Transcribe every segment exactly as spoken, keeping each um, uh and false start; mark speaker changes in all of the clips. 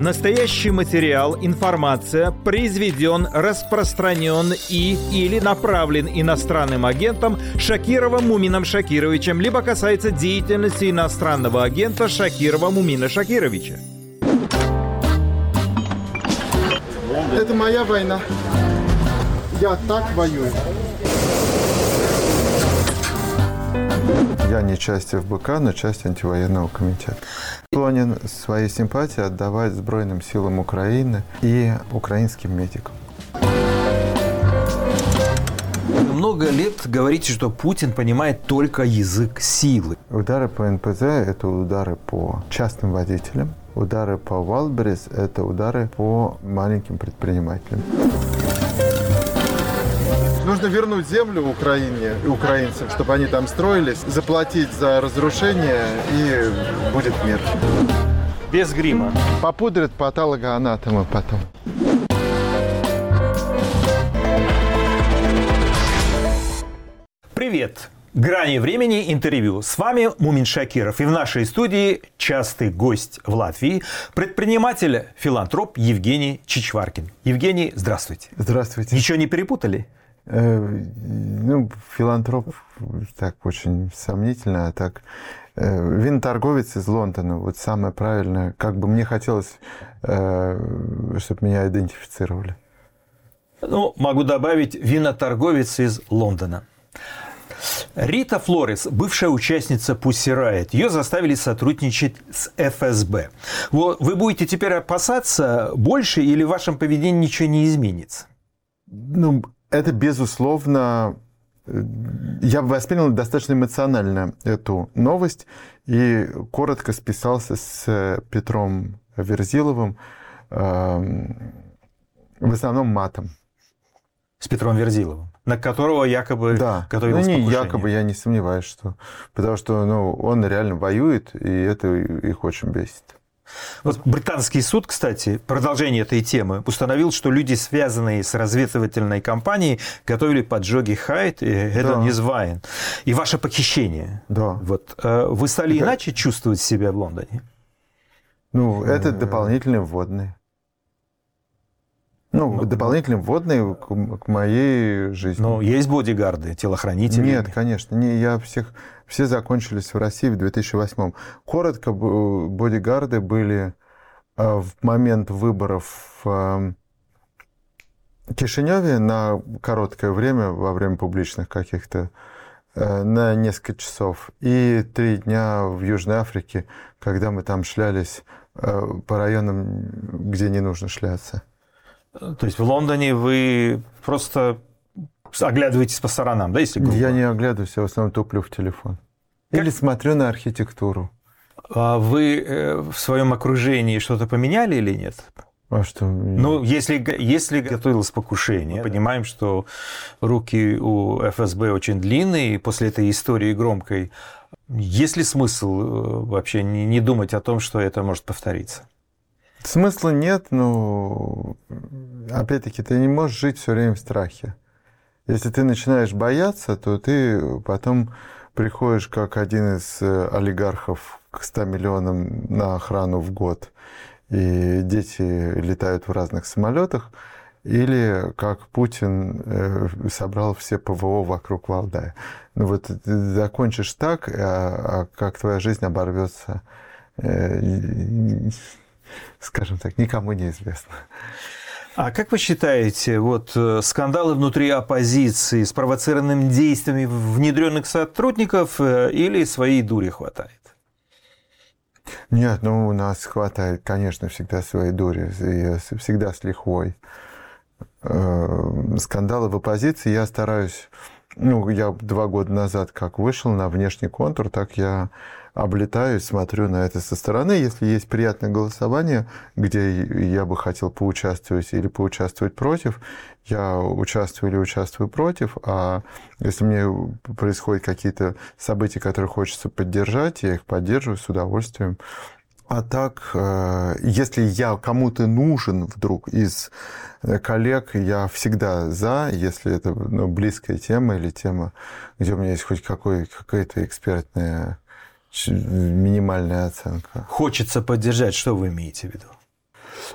Speaker 1: Настоящий материал, информация произведен, распространен и или направлен иностранным агентом Шакировым Мумином Шакировичем, либо касается деятельности иностранного агента Шакирова Мумина Шакировича.
Speaker 2: Это моя война. Я так воюю.
Speaker 3: Я не часть эф бэ ка, но часть антивоенного комитета. Склонен свои симпатии отдавать Збройным силам Украины и украинским медикам.
Speaker 1: Много лет говорите, что Путин понимает только язык силы.
Speaker 3: Удары по эн пэ зэ – это удары по частным водителям. Удары по Wildberries – это удары по маленьким предпринимателям.
Speaker 2: Нужно вернуть землю Украине и украинцам, чтобы они там строились, заплатить за разрушение, и будет мир.
Speaker 1: Без грима.
Speaker 2: Попудрят патологоанатомы потом.
Speaker 1: Привет! «Грани времени» интервью. С вами Мумин Шакиров. И в нашей студии частый гость в Латвии, предприниматель, филантроп Евгений Чичваркин. Евгений, здравствуйте.
Speaker 3: Здравствуйте.
Speaker 1: Ничего не перепутали?
Speaker 3: Э, ну, филантроп так очень сомнительно, а так э, виноторговец из Лондона. Вот самое правильное. Как бы мне хотелось, э, чтобы меня идентифицировали.
Speaker 1: Ну, могу добавить, виноторговец из Лондона. Рита Флорес, бывшая участница Pussy Riot, ее заставили сотрудничать с эф эс бэ. Вы будете теперь опасаться больше или в вашем поведении ничего не изменится?
Speaker 3: Ну, это безусловно... Я воспринял достаточно эмоционально эту новость и коротко списался с Петром Верзиловым, э, в основном матом.
Speaker 1: С Петром Верзиловым, на которого якобы
Speaker 3: да.
Speaker 1: готовилось
Speaker 3: ну, не
Speaker 1: покушение.
Speaker 3: якобы, я не сомневаюсь, что... Потому что ну, он реально воюет, и это их очень бесит.
Speaker 1: Вот британский суд, кстати, продолжение этой темы, установил, что люди, связанные с разведывательной кампанией, готовили поджоги Хайд и Эден Извайн. И ваше похищение.
Speaker 3: Да.
Speaker 1: Вот. Вы стали это... иначе чувствовать себя в Лондоне?
Speaker 3: Ну, это дополнительные вводные. Ну, ну, дополнительные вводные к, к моей жизни.
Speaker 1: Но есть бодигарды, телохранители?
Speaker 3: Нет, конечно. Не, я всех, все закончились в России в две тысячи восьмом. Коротко, бодигарды были в момент выборов в Кишиневе на короткое время, во время публичных каких-то, на несколько часов. И три дня в Южной Африке, когда мы там шлялись по районам, где не нужно шляться.
Speaker 1: То есть в Лондоне вы просто оглядываетесь по сторонам, да, если грубо?
Speaker 3: Я не оглядываюсь, я в основном туплю в телефон. Как? Или смотрю на архитектуру.
Speaker 1: А вы в своем окружении что-то поменяли или нет?
Speaker 3: А что?
Speaker 1: Ну, если, если готовилось покушение, мы понимаем, что руки у эф эс бэ очень длинные, и после этой истории громкой, есть ли смысл вообще не думать о том, что это может повториться?
Speaker 3: Смысла нет, но опять-таки ты не можешь жить все время в страхе. Если ты начинаешь бояться, то ты потом приходишь как один из олигархов к ста миллионам на охрану в год, и дети летают в разных самолетах, или как Путин собрал все пэ вэ о вокруг Валдая. Ну вот ты закончишь так, а как твоя жизнь оборвется, скажем так, никому не известно.
Speaker 1: А как вы считаете, вот скандалы внутри оппозиции, спровоцированными действиями внедренных сотрудников или своей дури хватает?
Speaker 3: Нет, ну у нас хватает, конечно, всегда своей дури, всегда с лихвой. Скандалы в оппозиции я стараюсь... Ну, я два года назад как вышел на внешний контур, так я облетаю, смотрю на это со стороны. Если есть приятное голосование, где я бы хотел поучаствовать или поучаствовать против, я участвую или участвую против. А если мне происходят какие-то события, которые хочется поддержать, я их поддерживаю с удовольствием. А так, если я кому-то нужен вдруг из коллег, я всегда за, если это ну, близкая тема или тема, где у меня есть хоть какой, какая-то экспертная минимальная оценка.
Speaker 1: Хочется поддержать, что вы имеете в виду?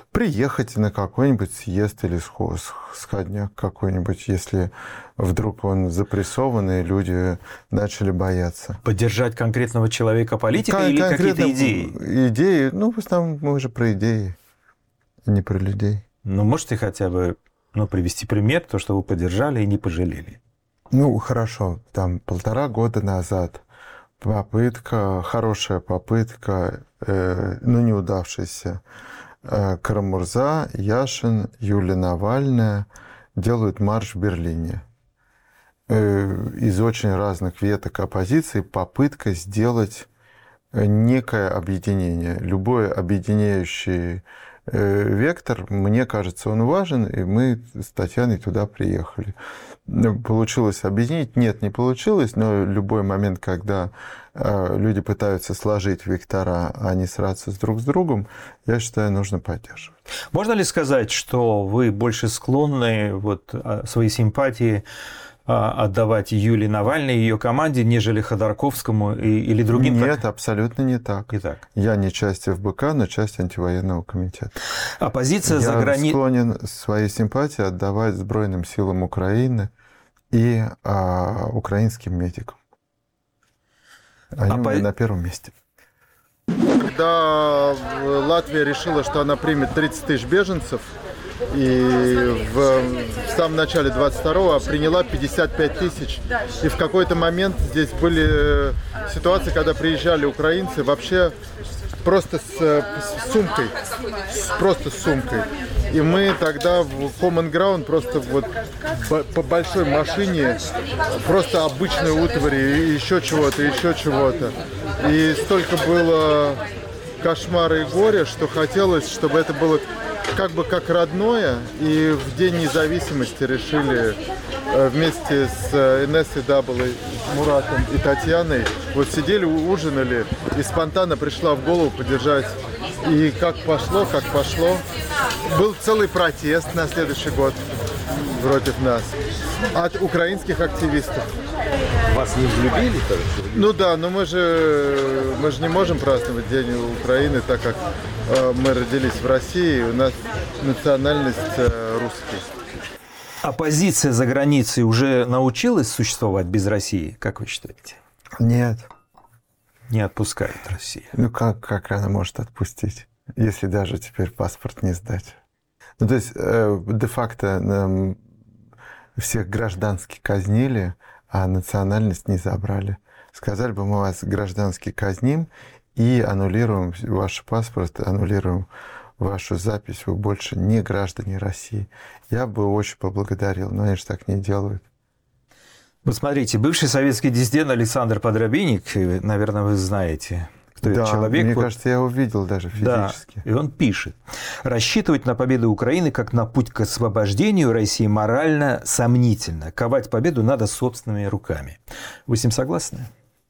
Speaker 3: приехать на какой-нибудь съезд или сходняк какой-нибудь, если вдруг он запрессован, и люди начали бояться.
Speaker 1: Поддержать конкретного человека, политика
Speaker 3: Кон-
Speaker 1: или какие-то идеи?
Speaker 3: Идеи, ну, в основном мы же про идеи, не про людей.
Speaker 1: Ну, можете хотя бы ну, привести пример, то, что вы поддержали и не пожалели?
Speaker 3: Ну, хорошо, там полтора года назад попытка, хорошая попытка, э, ну, неудавшаяся. Э, Карамурза, Яшин, Юлия Навальная делают марш в Берлине. Э, из очень разных веток оппозиции попытка сделать некое объединение. Любой объединяющий э, вектор, мне кажется, он важен, и мы с Татьяной туда приехали. Получилось объединить? Нет, не получилось, но любой момент, когда э, люди пытаются сложить вектора, а не сраться с друг с другом, я считаю, нужно поддерживать.
Speaker 1: Можно ли сказать, что вы больше склонны вот, свои симпатии отдавать Юлии Навальной и ее команде, нежели Ходорковскому и, или другим?
Speaker 3: Нет, абсолютно не так.
Speaker 1: Не так.
Speaker 3: Я не часть эф бэ ка, но часть антивоенного комитета.
Speaker 1: Оппозиция
Speaker 3: Я
Speaker 1: за границей...
Speaker 3: склонен свои симпатии отдавать Сбройным силам Украины и а, украинским медикам. Они
Speaker 1: Оппо...
Speaker 3: у меня на первом месте.
Speaker 2: Когда Латвия решила, что она примет тридцать тысяч беженцев, и в, в самом начале двадцать второго приняла пятьдесят пять тысяч. И в какой-то момент здесь были ситуации, когда приезжали украинцы вообще просто с, с сумкой, с, просто с сумкой. И мы тогда в Common Ground просто вот по большой машине, просто обычной утвари, еще чего-то, еще чего-то. И столько было кошмара и горя, что хотелось, чтобы это было как бы как родное, и в День независимости решили вместе с эн эс и дабл ю, Муратом и Татьяной, вот сидели, ужинали, и спонтанно пришла в голову поддержать. И как пошло, как пошло. Был целый протест на следующий год против нас от украинских активистов.
Speaker 4: Вас не взлюбили, короче?
Speaker 2: Ну да, но мы же, мы же не можем праздновать День Украины, так как э, мы родились в России, у нас национальность э, русский.
Speaker 1: Оппозиция за границей уже научилась существовать без России, как вы считаете?
Speaker 3: Нет.
Speaker 1: Не отпускает Россия.
Speaker 3: Ну как, как она может отпустить, если даже теперь паспорт не сдать? Ну то есть э, де-факто э, всех граждански казнили, а национальность не забрали. Сказали бы, мы вас граждански казним и аннулируем ваш паспорт, аннулируем вашу запись, вы больше не граждане России. Я бы очень поблагодарил, но они же так не делают.
Speaker 1: Вот смотрите, бывший советский диссидент Александр Подробинник, наверное, вы знаете, кто
Speaker 3: да,
Speaker 1: этот человек.
Speaker 3: Мне
Speaker 1: вот,
Speaker 3: кажется, я его видел даже физически.
Speaker 1: Да, и он пишет. Рассчитывать на победу Украины как на путь к освобождению России морально сомнительно. Ковать победу надо собственными руками. Вы с ним согласны?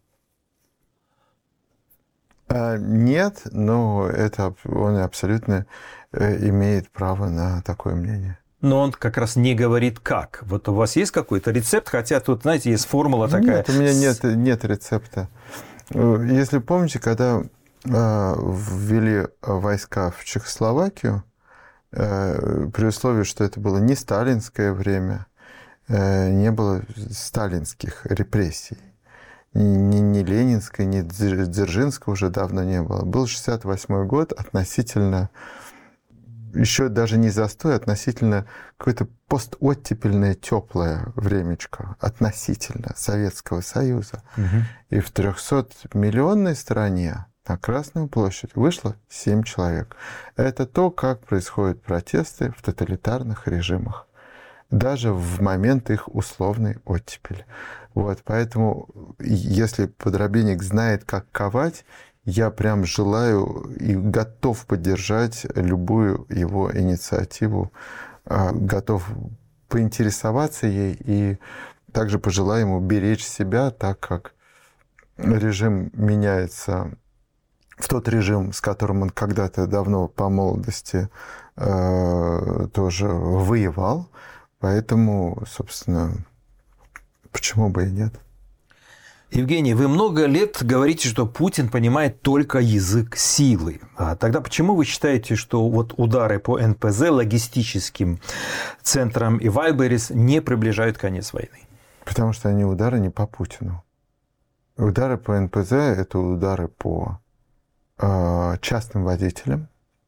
Speaker 3: Нет, но это он абсолютно имеет право на такое мнение.
Speaker 1: Но он как раз не говорит как. Вот у вас есть какой-то рецепт, хотя тут, знаете, есть формула такая.
Speaker 3: Нет, у меня нет, нет рецепта. Если помните, когда ввели войска в Чехословакию, при условии, что это было не сталинское время, не было сталинских репрессий, ни, ни ленинской, ни Дзержинского уже давно не было. Был шестьдесят восьмой год, относительно, еще даже не застой, относительно какое-то постоттепельное теплое времечко, относительно Советского Союза. Угу. И в трехсотмиллионной стране на Красную площадь вышло семь человек. Это то, как происходят протесты в тоталитарных режимах, даже в момент их условной оттепели. Вот, поэтому, если Подробинник знает, как ковать, я прям желаю и готов поддержать любую его инициативу, готов поинтересоваться ей и также пожелаю ему беречь себя, так как режим меняется в тот режим, с которым он когда-то давно по молодости э, тоже воевал. Поэтому, собственно, почему бы и нет?
Speaker 1: Евгений, вы много лет говорите, что Путин понимает только язык силы. А тогда почему вы считаете, что вот удары по эн пэ зэ, логистическим центрам и Вайлдберрис не приближают конец войны?
Speaker 3: Потому что они удары не по Путину. Удары по эн пэ зэ – это удары по э, частным водителям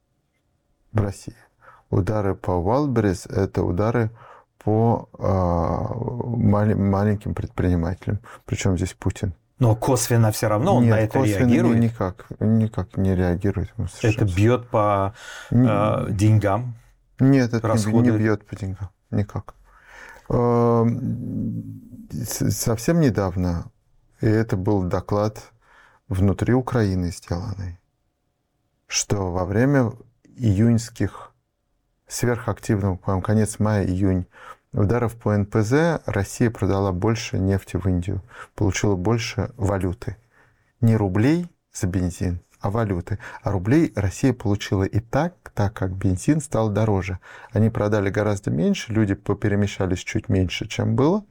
Speaker 3: в России. Удары по Wildberries – это удары по э, мал- маленьким предпринимателям. Причем здесь Путин.
Speaker 1: Но косвенно все равно он
Speaker 3: Нет,
Speaker 1: на это
Speaker 3: косвенно
Speaker 1: реагирует.
Speaker 3: Никак, никак не реагирует.
Speaker 1: Это бьет по э, деньгам.
Speaker 3: Нет, это
Speaker 1: расходы.
Speaker 3: не бьет по деньгам. Никак. Э, совсем недавно, и это был доклад внутри Украины сделанный, что во время июньских сверхактивных, по-моему, конец мая-июнь, ударов по эн пэ зэ Россия продала больше нефти в Индию, получила больше валюты. Не рублей за бензин, а валюты. А рублей Россия получила и так, так как бензин стал дороже. Они продали гораздо меньше, люди поперемещались чуть меньше, чем было.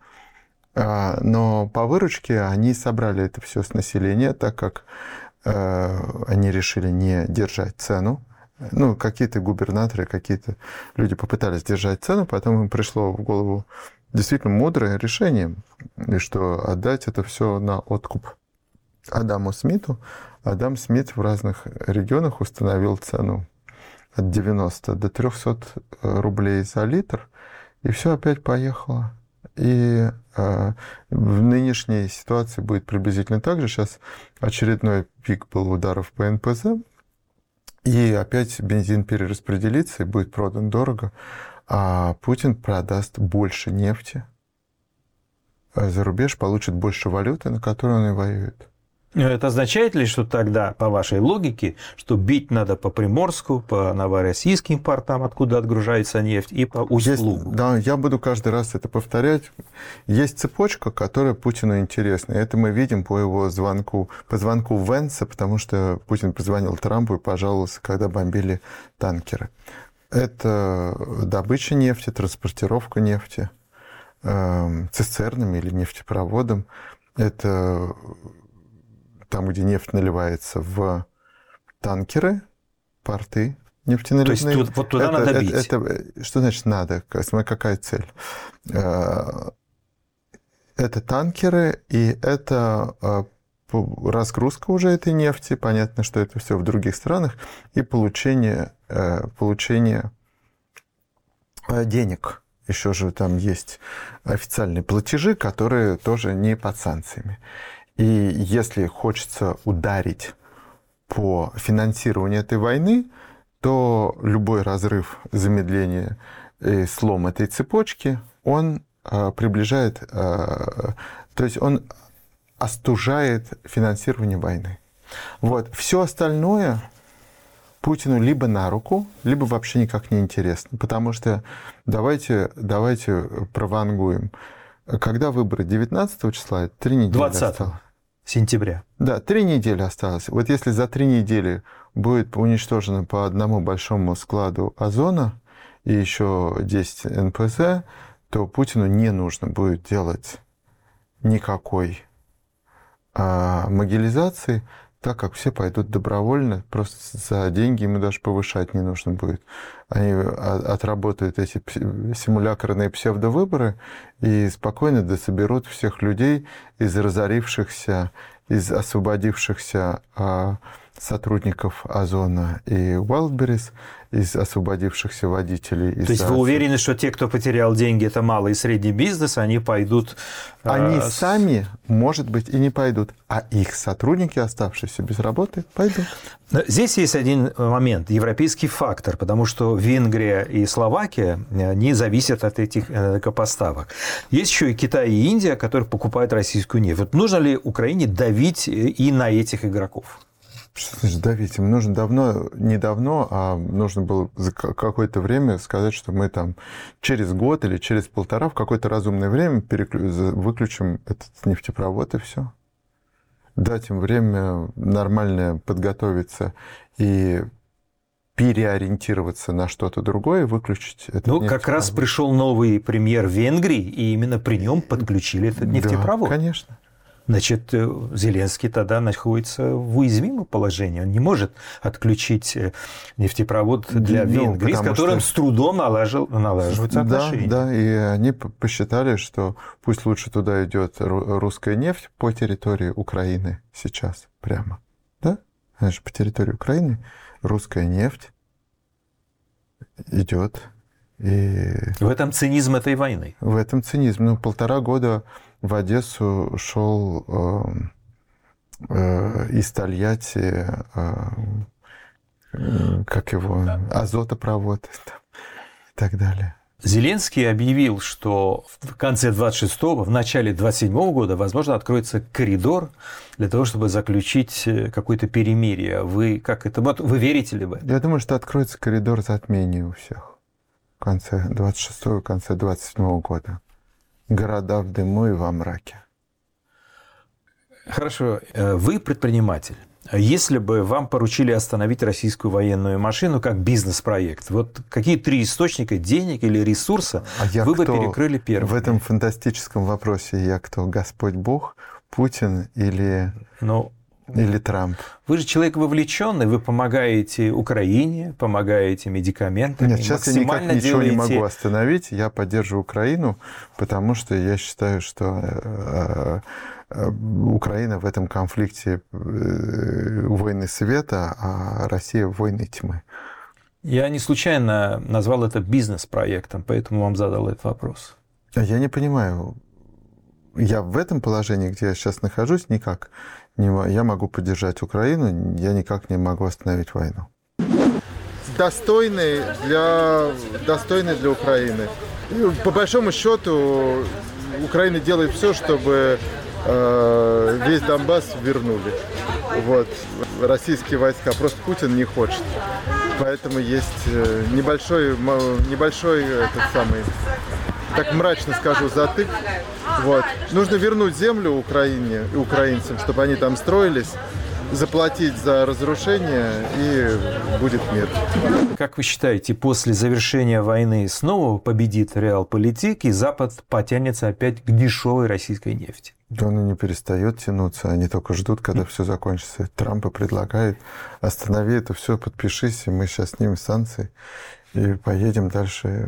Speaker 3: Но по выручке они собрали это все с населения, так как они решили не держать цену. Ну, какие-то губернаторы, какие-то люди попытались держать цену, потом им пришло в голову действительно мудрое решение, и что отдать это все на откуп Адаму Смиту. Адам Смит в разных регионах установил цену от девяноста до трёхсот рублей за литр, и все опять поехало. И э, в нынешней ситуации будет приблизительно так же. Сейчас очередной пик был ударов по эн пэ зэ, и опять бензин перераспределится и будет продан дорого, а Путин продаст больше нефти, а за рубеж получит больше валюты, на которой он и воюет.
Speaker 1: Это означает ли, что тогда, по вашей логике, что бить надо по Приморску, по новороссийским портам, откуда отгружается нефть, и по Усть-Лугу?
Speaker 3: Да, я буду каждый раз это повторять. Есть цепочка, которая Путину интересна. Это мы видим по его звонку, по звонку Венса, потому что Путин позвонил Трампу и пожаловался, когда бомбили танкеры. Это добыча нефти, транспортировка нефти э, цистернами или нефтепроводом. Это там, где нефть наливается в танкеры, порты нефтяналивные.
Speaker 1: То есть тут, вот туда
Speaker 3: это,
Speaker 1: надо
Speaker 3: это,
Speaker 1: бить?
Speaker 3: Это, это, что значит надо? Какая цель? Это танкеры, и это разгрузка уже этой нефти. Понятно, что это все в других странах. И получение, получение денег. Еще же там есть официальные платежи, которые тоже не под санкциями. И если хочется ударить по финансированию этой войны, то любой разрыв, замедление и слом этой цепочки, он а, приближает, а, то есть он остужает финансирование войны. Вот. Все остальное Путину либо на руку, либо вообще никак не интересно. Потому что давайте, давайте провангуем. Когда выборы девятнадцатого числа, три недели
Speaker 1: двадцатого
Speaker 3: осталось.
Speaker 1: Сентября.
Speaker 3: Да, три недели осталось. Вот если за три недели будет уничтожено по одному большому складу озона и еще десять эн пэ зэ, то Путину не нужно будет делать никакой а, могилизации, так как все пойдут добровольно, просто за деньги ему даже повышать не нужно будет. Они отработают эти симулякрные псевдовыборы и спокойно дособерут всех людей из разорившихся, из освободившихся сотрудников Озона и Wildberries, из освободившихся водителей.
Speaker 1: То есть вы уверены, что те, кто потерял деньги, это малый и средний бизнес, они пойдут...
Speaker 3: Они
Speaker 1: э,
Speaker 3: сами, может быть, и не пойдут, а их сотрудники, оставшиеся без работы, пойдут.
Speaker 1: Здесь есть один момент, европейский фактор, потому что Венгрия и Словакия не зависят от этих энергопоставок. Есть еще и Китай и Индия, которые покупают российскую нефть. Вот нужно ли Украине давить и на этих игроков?
Speaker 3: Что значит давить? Им нужно давно, не давно, а нужно было за какое-то время сказать, что мы там через год или через полтора в какое-то разумное время переклю... выключим этот нефтепровод и все. Дать им время нормально подготовиться и переориентироваться на что-то другое, выключить этот
Speaker 1: Ну,
Speaker 3: нефтепровод.
Speaker 1: как раз пришел новый премьер Венгрии, и именно при нем подключили этот нефтепровод.
Speaker 3: Да, конечно.
Speaker 1: Значит, Зеленский тогда находится в уязвимом положении. Он не может отключить нефтепровод для
Speaker 3: Ну,
Speaker 1: Венгрии, с
Speaker 3: потому
Speaker 1: которым
Speaker 3: что-
Speaker 1: с трудом налажил, налаживаются
Speaker 3: Да,
Speaker 1: отношения.
Speaker 3: да, и они п- посчитали, что пусть лучше туда идет ру- русская нефть по территории Украины сейчас прямо. Да? Значит, по территории Украины русская нефть идет. И
Speaker 1: В этом цинизм этой войны.
Speaker 3: в этом цинизм. Ну, полтора года в Одессу шел э, э, из Тольятти, э, э, как его, азотопровод там, и так далее.
Speaker 1: Зеленский объявил, что в конце двадцать шестого, в начале двадцать седьмого года, возможно, откроется коридор для того, чтобы заключить какое-то перемирие. Вы как это? Вот вы верите ли в это?
Speaker 3: Я думаю, что откроется коридор затмений у всех в конце двадцать шестого, в конце двадцать седьмого года. Города в дыму и во мраке.
Speaker 1: Хорошо, вы предприниматель. Если бы вам поручили остановить российскую военную машину как бизнес-проект, вот какие три источника денег или ресурса
Speaker 3: А я
Speaker 1: вы бы
Speaker 3: кто
Speaker 1: перекрыли первым?
Speaker 3: В этом фантастическом вопросе я кто? Господь Бог, Путин или,
Speaker 1: Ну,
Speaker 3: или Трамп?
Speaker 1: вы же человек вовлеченный, вы помогаете Украине, помогаете медикаментами,
Speaker 3: Нет, сейчас я никак
Speaker 1: максимально
Speaker 3: ничего не
Speaker 1: делаете-
Speaker 3: могу остановить. Я поддерживаю Украину, потому что я считаю, что э, э, Украина в этом конфликте э, войны света, а Россия войны тьмы.
Speaker 1: Я не случайно назвал это бизнес-проектом, поэтому вам задал этот вопрос.
Speaker 3: Я не понимаю. Я в этом положении, где я сейчас нахожусь, никак не могу. Я могу поддержать Украину, я никак не могу остановить войну.
Speaker 2: Достойный для, достойный для Украины. И, по большому счету, Украина делает все, чтобы э, весь Донбасс вернули. Вот. Российские войска. Просто Путин не хочет. Поэтому есть э, небольшой, м- небольшой этот самый, так мрачно скажу, затык. Вот. Нужно вернуть землю Украине и украинцам, чтобы они там строились, заплатить за разрушение, и будет мир.
Speaker 1: Как вы считаете, после завершения войны снова победит реалполитик, и Запад потянется опять к дешевой российской нефти?
Speaker 3: Да он и не перестает тянуться, они только ждут, когда все закончится. Трамп и предлагает: останови это все, подпишись, и мы сейчас снимем санкции и поедем дальше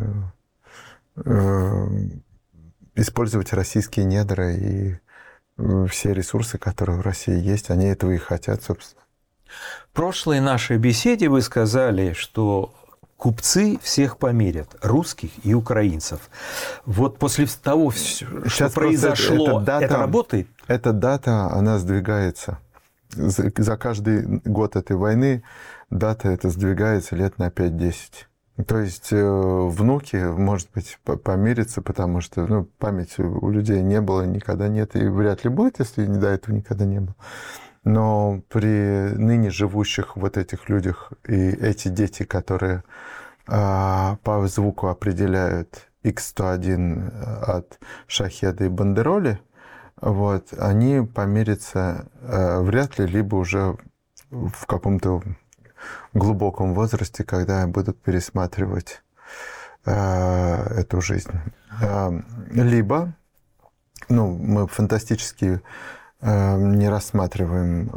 Speaker 3: э, использовать российские недра и э, все ресурсы, которые в России есть, они этого и хотят, собственно.
Speaker 1: В прошлой нашей беседе вы сказали, что купцы всех померят, русских и украинцев. Вот после того, что
Speaker 3: Сейчас просто
Speaker 1: произошло,
Speaker 3: эта дата-
Speaker 1: это работает?
Speaker 3: Эта дата, она сдвигается. За за каждый год этой войны дата эта сдвигается лет на пять-десять. То есть э, внуки, может быть, по- помирятся, потому что ну, памяти у людей не было, никогда нет, и вряд ли будет, если до этого никогда не было. Но при ныне живущих вот этих людях и эти дети, которые а, по звуку определяют икс сто один от Шахеда и Бандероли, вот, они помирятся а, вряд ли, либо уже в каком-то глубоком возрасте, когда будут пересматривать а, эту жизнь. А, либо, ну, мы фантастически не рассматриваем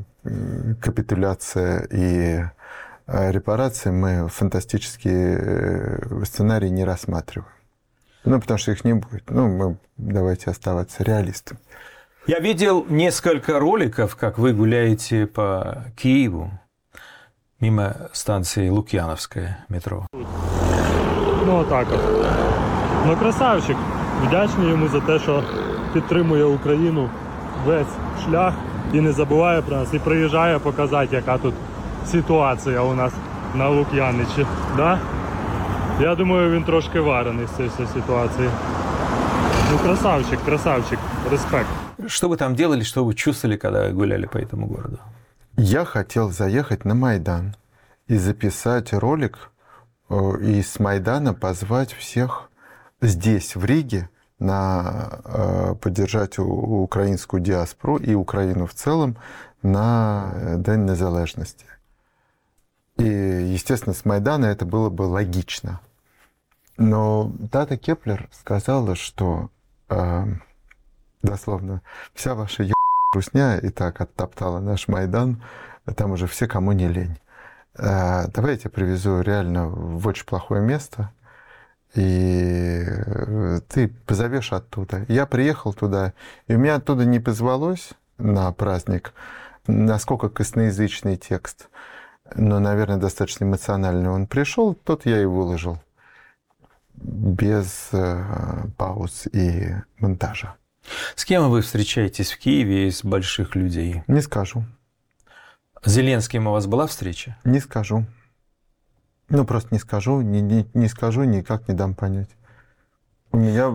Speaker 3: капитуляция и репарации, мы фантастические сценарии не рассматриваем. Ну, потому что их не будет. Ну, мы давайте оставаться реалистами.
Speaker 1: Я видел несколько роликов, как вы гуляете по Киеву, мимо станции Лук'яновская метро.
Speaker 5: Ну, отак от. Ну, красавчик. Вдячний йому за те, що підтримує Україну весь шлях і не забуває про нас, і приїжджає показати, яка тут ситуація у нас на Лук'яничі. Да? Я думаю, він трошки варений з цієї всієї ситуації. Ну, красавчик, красавчик, респект.
Speaker 1: Что вы там делали, что вы чувствовали, когда гуляли по этому городу?
Speaker 3: Я хотел заехать на Майдан и записать ролик, э, и с Майдана позвать всех здесь, в Риге, на э, поддержать у- украинскую диаспору и Украину в целом на День незалежности. И, естественно, с Майдана это было бы логично. Но Тата Кеплер сказала, что э, дословно. Вся ваша ебаная русня и так оттоптала наш Майдан, там уже все, кому не лень. Давай я тебя привезу реально в очень плохое место, и ты позовешь оттуда. Я приехал туда, и у меня оттуда не позвалось на праздник, насколько косноязычный текст, но, наверное, достаточно эмоциональный он пришел, тот я и выложил. Без э, пауз и монтажа.
Speaker 1: С кем вы встречаетесь в Киеве из больших людей?
Speaker 3: Не скажу.
Speaker 1: С Зеленским у вас была встреча?
Speaker 3: Не скажу. Ну, просто не скажу, не, не, не скажу, никак не дам понять. У меня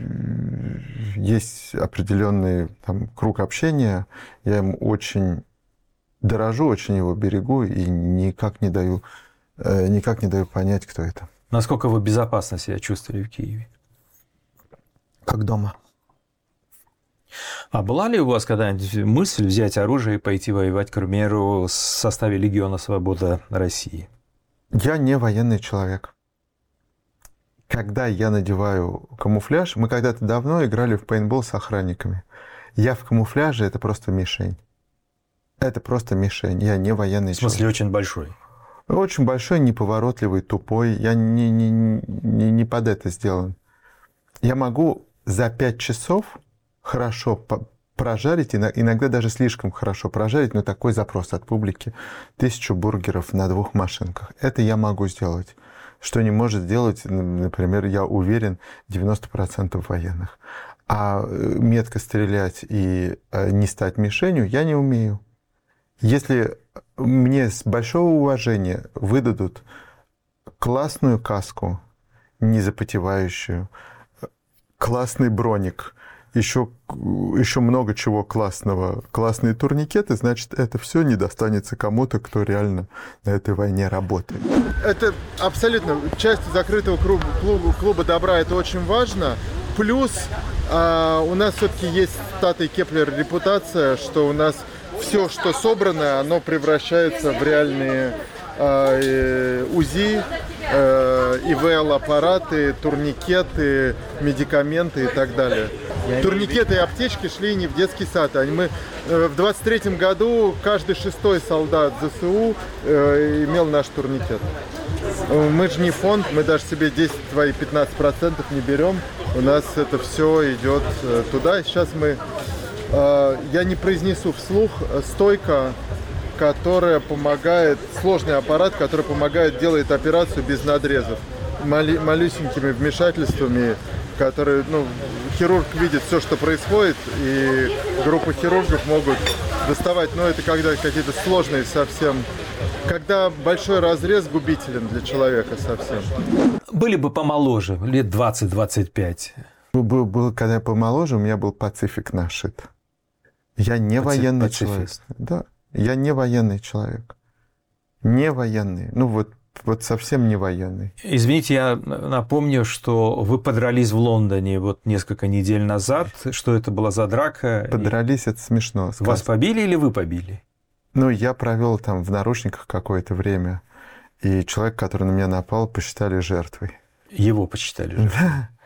Speaker 3: есть определенный там, круг общения, я им очень дорожу, очень его берегу и никак не даю, э, никак не даю понять, кто это.
Speaker 1: Насколько вы безопасно себя чувствовали в Киеве?
Speaker 3: Как дома.
Speaker 1: А была ли у вас когда-нибудь мысль взять оружие и пойти воевать, к примеру, в составе Легиона Свобода России?
Speaker 3: Я не военный человек. Когда я надеваю камуфляж, мы когда-то давно играли в пейнтбол с охранниками. Я в камуфляже — это просто мишень. Это просто мишень. Я не военный человек.
Speaker 1: В смысле, человек. Очень большой?
Speaker 3: Очень большой, неповоротливый, тупой. Я не, не, не, не под это сделан. Я могу за пять часов хорошо прожарить, иногда даже слишком хорошо прожарить, но такой запрос от публики. Тысячу бургеров на двух машинках. Это я могу сделать. Что не может сделать, например, я уверен, девяносто процентов военных. А метко стрелять и не стать мишенью я не умею. Если мне с большого уважения выдадут классную каску, не запотевающую, классный броник, еще, еще много чего классного, классные турникеты, значит, это все не достанется кому-то, кто реально на этой войне работает.
Speaker 2: Это абсолютно часть закрытого клуба, клуба, клуба добра, это очень важно. Плюс э, у нас все-таки есть Тата и Кеплер репутация, что у нас все, что собрано, оно превращается в реальные э, УЗИ, э, ИВЛ-аппараты, турникеты, медикаменты и так далее. Турникеты и аптечки шли не в детский сад. Мы, э, в двадцать третьем году каждый шестой солдат ЗСУ э, имел наш турникет. Мы же не фонд, мы даже себе десять-пятнадцать процентов не берем. У нас это все идет э, туда. И сейчас мы... Я не произнесу вслух, стойка, которая помогает, сложный аппарат, который помогает, делает операцию без надрезов, мали, малюсенькими вмешательствами, которые, ну, хирург видит все, что происходит, и группа хирургов могут доставать, но это когда какие-то сложные совсем, когда большой разрез губителен для человека совсем.
Speaker 1: Были бы помоложе, лет двадцать-двадцать пять.
Speaker 3: Был, был, когда я помоложе, у меня был пацифик нашит. Я не Паци- военный пацифист. человек. Да, я не военный человек. Не военный. Ну вот, вот совсем не военный.
Speaker 1: Извините, я напомню, что вы подрались в Лондоне вот несколько недель назад. Что это была за драка?
Speaker 3: Подрались, это смешно.
Speaker 1: Вас сказать. Побили или вы побили?
Speaker 3: Ну, я провел там в наручниках какое-то время, и человек, который на меня напал, посчитали жертвой.
Speaker 1: Его посчитали жертвой?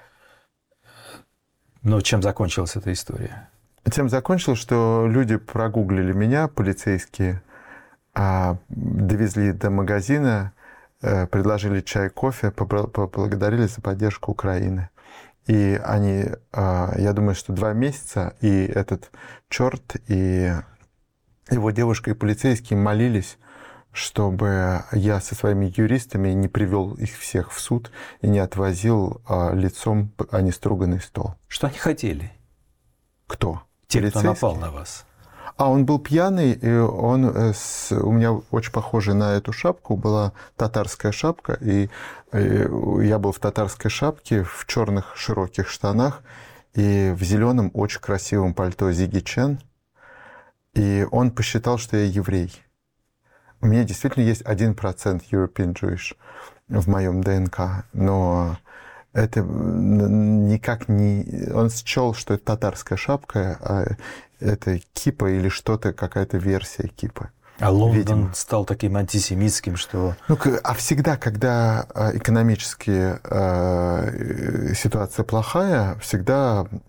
Speaker 1: Но чем закончилась эта история?
Speaker 3: Тем закончилось, что люди прогуглили меня, полицейские, довезли до магазина, предложили чай, кофе, поблагодарили за поддержку Украины. И они, я думаю, что два месяца, и этот черт, и его девушка, и полицейские молились, чтобы я со своими юристами не привел их всех в суд и не отвозил лицом о неструганный стол.
Speaker 1: Что они хотели?
Speaker 3: Кто?
Speaker 1: Те, кто напал на вас.
Speaker 3: А он был пьяный, и он с, у меня очень похожая на эту шапку была татарская шапка, и, и я был в татарской шапке, в черных широких штанах и в зеленом очень красивом пальто Зиги Чен. И он посчитал, что я еврей. У меня действительно есть один процент European Jewish в моем ДНК, но это никак не... Он счел, что это татарская шапка, а это кипа или что-то, какая-то версия кипа.
Speaker 1: А Лондон
Speaker 3: Видимо.
Speaker 1: стал таким антисемитским, что...
Speaker 3: Ну, а всегда, когда экономически э, ситуация плохая, всегда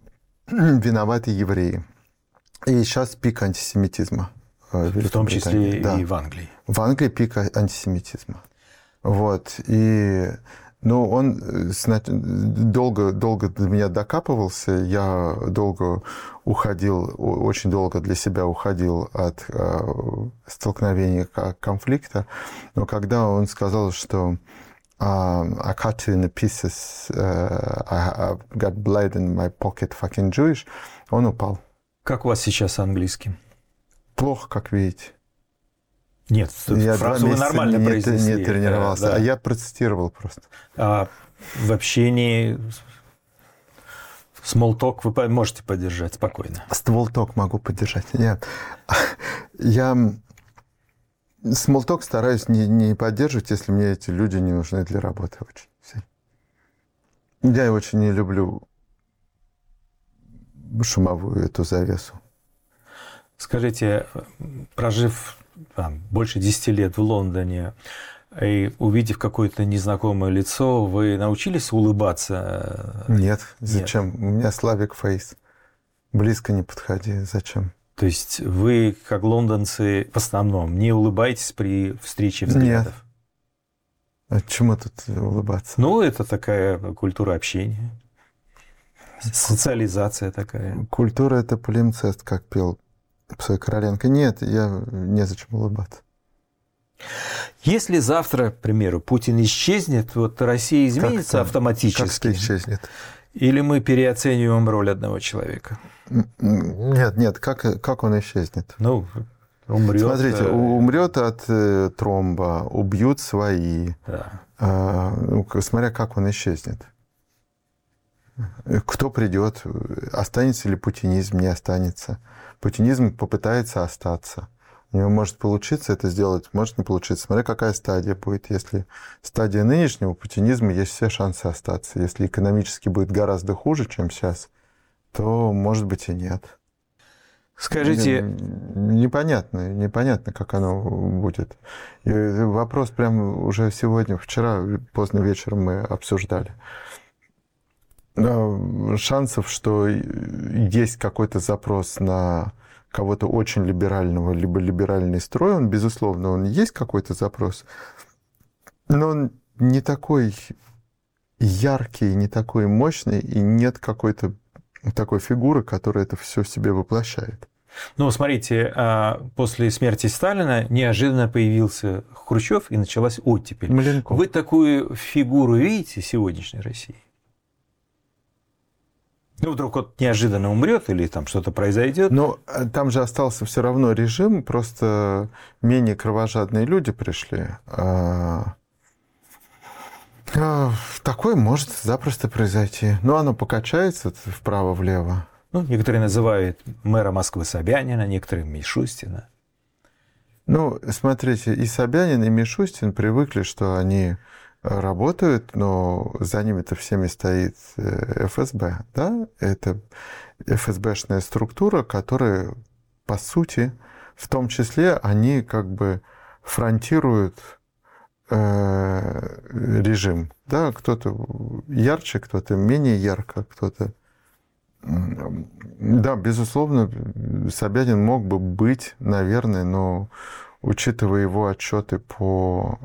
Speaker 3: виноваты евреи. И сейчас пик антисемитизма.
Speaker 1: В том числе
Speaker 3: да.
Speaker 1: и в Англии.
Speaker 3: В Англии пик антисемитизма. Вот. И ну, он долго, долго до меня докапывался. Я долго уходил, очень долго для себя уходил от э, столкновения, конфликта. Но когда он сказал, что uh, I cut you in pieces, uh, I, I've got blood in my pocket, fucking Jewish, он упал.
Speaker 1: Как у вас сейчас с английским?
Speaker 3: Плохо, как видите.
Speaker 1: Нет,
Speaker 3: я
Speaker 1: фразу вы нормально
Speaker 3: не,
Speaker 1: произнесли.
Speaker 3: Не тренировался,
Speaker 1: да.
Speaker 3: а я процитировал просто.
Speaker 1: А в общении small talk вы можете поддержать спокойно?
Speaker 3: Small talk могу поддержать. Нет. Я small talk стараюсь не, не поддерживать, если мне эти люди не нужны для работы. Очень. Я очень не люблю шумовую эту завесу.
Speaker 1: Скажите, прожив там, больше десяти лет в Лондоне и увидев какое-то незнакомое лицо, вы научились улыбаться?
Speaker 3: Нет, зачем? Нет. У меня Slavic face. Близко не подходи, зачем?
Speaker 1: То есть вы, как лондонцы, в основном не улыбаетесь при встрече взглядов?
Speaker 3: Нет. А чему тут улыбаться?
Speaker 1: Ну, это такая культура общения. Социализация такая.
Speaker 3: Культура – это полимцест, как пел Псой Короленко. Нет, я незачем улыбаться.
Speaker 1: Если завтра, к примеру, Путин исчезнет, вот Россия изменится как автоматически?
Speaker 3: Как исчезнет?
Speaker 1: Или мы переоцениваем роль одного человека?
Speaker 3: Нет, нет, как, как он исчезнет?
Speaker 1: Ну, умрет.
Speaker 3: Смотрите, умрет от э, тромба, убьют свои.
Speaker 1: Да.
Speaker 3: Э, ну, смотря как он исчезнет. Кто придет, останется ли путинизм, не останется. Путинизм попытается остаться. У него может получиться это сделать, может не получиться. Смотря какая стадия будет. Если стадия нынешнего путинизма, есть все шансы остаться. Если экономически будет гораздо хуже, чем сейчас, то, может быть, и нет.
Speaker 1: Скажите...
Speaker 3: Непонятно, непонятно, как оно будет. И вопрос прямо уже сегодня, вчера, поздно вечером мы обсуждали. Шансов, что есть какой-то запрос на кого-то очень либерального, либо либеральный строй, он, безусловно, он есть какой-то запрос, но он не такой яркий, не такой мощный, и нет какой-то такой фигуры, которая это все в себе воплощает.
Speaker 1: Ну, смотрите, после смерти Сталина неожиданно появился Хрущев, и началась оттепель.
Speaker 3: Маленков.
Speaker 1: Вы такую фигуру видите в сегодняшней России? Ну, вдруг вот неожиданно умрет или там что-то произойдет.
Speaker 3: Но там же остался все равно режим, просто менее кровожадные люди пришли. Такое может запросто произойти. Но оно покачается вправо-влево.
Speaker 1: Ну, некоторые называют мэра Москвы Собянина, некоторые Мишустина.
Speaker 3: Ну, смотрите, и Собянин, и Мишустин привыкли, что они работают, но за ними-то всеми стоит эф эс бэ, да? Это эф эс бэшная структура, которая, по сути, в том числе, они как бы фронтируют э, режим, да? Кто-то ярче, кто-то менее ярко, кто-то... Да, безусловно, Собянин мог бы быть, наверное, но учитывая его отчеты по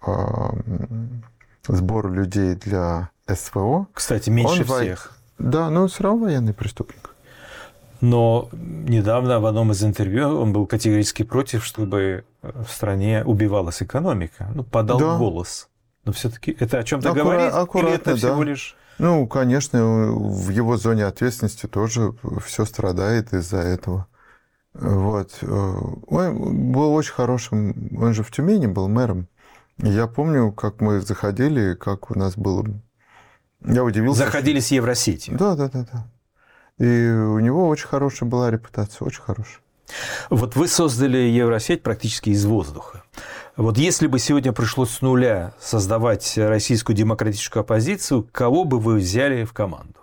Speaker 3: сбору людей для эс вэ о.
Speaker 1: Кстати, меньше
Speaker 3: он
Speaker 1: всех.
Speaker 3: Во... Да, но все равно военный преступник.
Speaker 1: Но недавно в одном из интервью он был категорически против, чтобы в стране убивалась экономика. Ну, подал да. голос. Но все-таки это о чем-то
Speaker 3: Аккура...
Speaker 1: говорит?
Speaker 3: Аккуратно,
Speaker 1: или это всего
Speaker 3: да.
Speaker 1: лишь...
Speaker 3: Ну, конечно, в его зоне ответственности тоже все страдает из-за этого. Вот. Он был очень хорошим... Он же в Тюмени был мэром. Я помню, как мы заходили, как у нас было... Я удивился.
Speaker 1: Заходили что... с Евросетью.
Speaker 3: Да, да, да, да. И у него очень хорошая была репутация, очень хорошая.
Speaker 1: Вот вы создали Евросеть практически из воздуха. Вот если бы сегодня пришлось с нуля создавать российскую демократическую оппозицию, кого бы вы взяли в команду?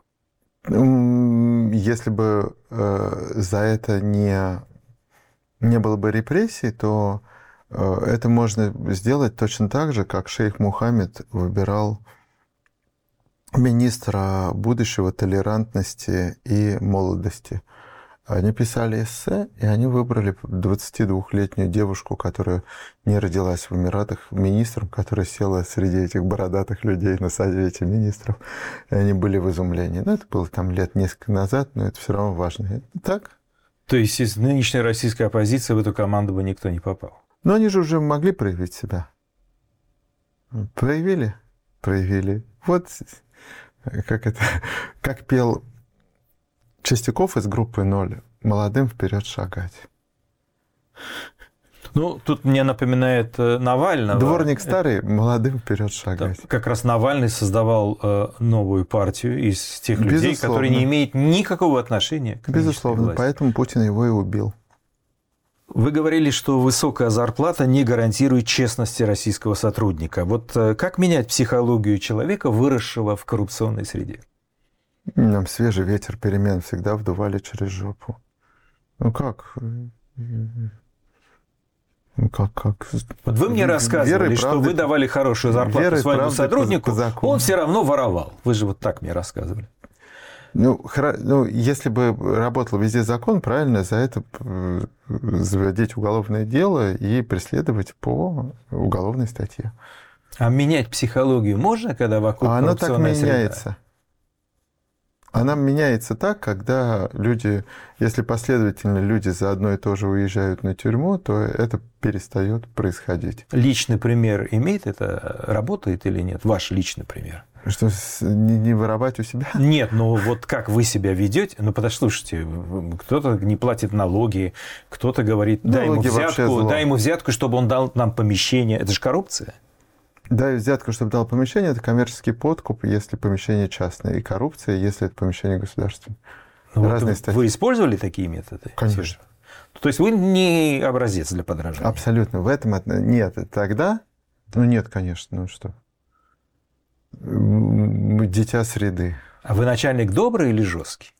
Speaker 3: Если бы э, за это не, не было бы репрессий, то это можно сделать точно так же, как шейх Мухаммед выбирал министра будущего толерантности и молодости. Они писали эссе, и они выбрали двадцатидвухлетнюю девушку, которая не родилась в Эмиратах, министром, которая села среди этих бородатых людей на совете министров. И они были в изумлении. Ну, это было там лет несколько назад, но это все равно важно. Это так.
Speaker 1: То есть из нынешней российской оппозиции в эту команду бы никто не попал?
Speaker 3: Но они же уже могли проявить себя. Проявили? Проявили. Вот как это, как пел Чистяков из группы «Ноль». Молодым вперед шагать.
Speaker 1: Ну, тут мне напоминает Навального.
Speaker 3: Дворник старый, молодым вперед шагать.
Speaker 1: Да, как раз Навальный создавал э, новую партию из тех людей,
Speaker 3: Безусловно.
Speaker 1: которые не имеют никакого отношения к
Speaker 3: Безусловно,
Speaker 1: власти.
Speaker 3: поэтому Путин его и убил.
Speaker 1: Вы говорили, что высокая зарплата не гарантирует честности российского сотрудника. Вот э, как менять психологию человека, выросшего в коррупционной среде?
Speaker 3: Нам свежий ветер перемен всегда вдували через жопу. Ну как? Ну как, как?
Speaker 1: Вот вы мне рассказывали,
Speaker 3: Верой,
Speaker 1: что
Speaker 3: правдой,
Speaker 1: вы давали хорошую зарплату
Speaker 3: верой,
Speaker 1: своему
Speaker 3: правдой,
Speaker 1: сотруднику,
Speaker 3: по закону.
Speaker 1: он все равно воровал. Вы же вот так мне рассказывали.
Speaker 3: Ну, хра- ну, если бы работал везде закон, правильно, за это э, заводить уголовное дело и преследовать по уголовной статье.
Speaker 1: А менять психологию можно, когда вокруг
Speaker 3: А она так
Speaker 1: коррупционная среда?
Speaker 3: меняется. Она меняется так, когда люди, если последовательно люди за одно и то же уезжают на тюрьму, то это перестает происходить.
Speaker 1: Личный пример имеет это, работает или нет? Ваш личный пример.
Speaker 3: Что с- не, не воровать у себя?
Speaker 1: Нет, ну вот как вы себя ведете? Ну, послушайте, кто-то не платит налоги, кто-то говорит, дай ему
Speaker 3: Налоги вообще
Speaker 1: взятку,
Speaker 3: зло.
Speaker 1: дай ему взятку, чтобы он дал нам помещение. Это же коррупция.
Speaker 3: Дай взятку, чтобы дал помещение, это коммерческий подкуп, если помещение частное, и коррупция, если это помещение государственное.
Speaker 1: Ну, вот
Speaker 3: Разные
Speaker 1: вы
Speaker 3: статьи.
Speaker 1: использовали такие методы?
Speaker 3: Конечно.
Speaker 1: То есть вы не образец для подражания?
Speaker 3: Абсолютно. В этом от- нет. Тогда, ну нет, конечно, ну что. М, Дитя среды.
Speaker 1: А вы начальник добрый или жесткий?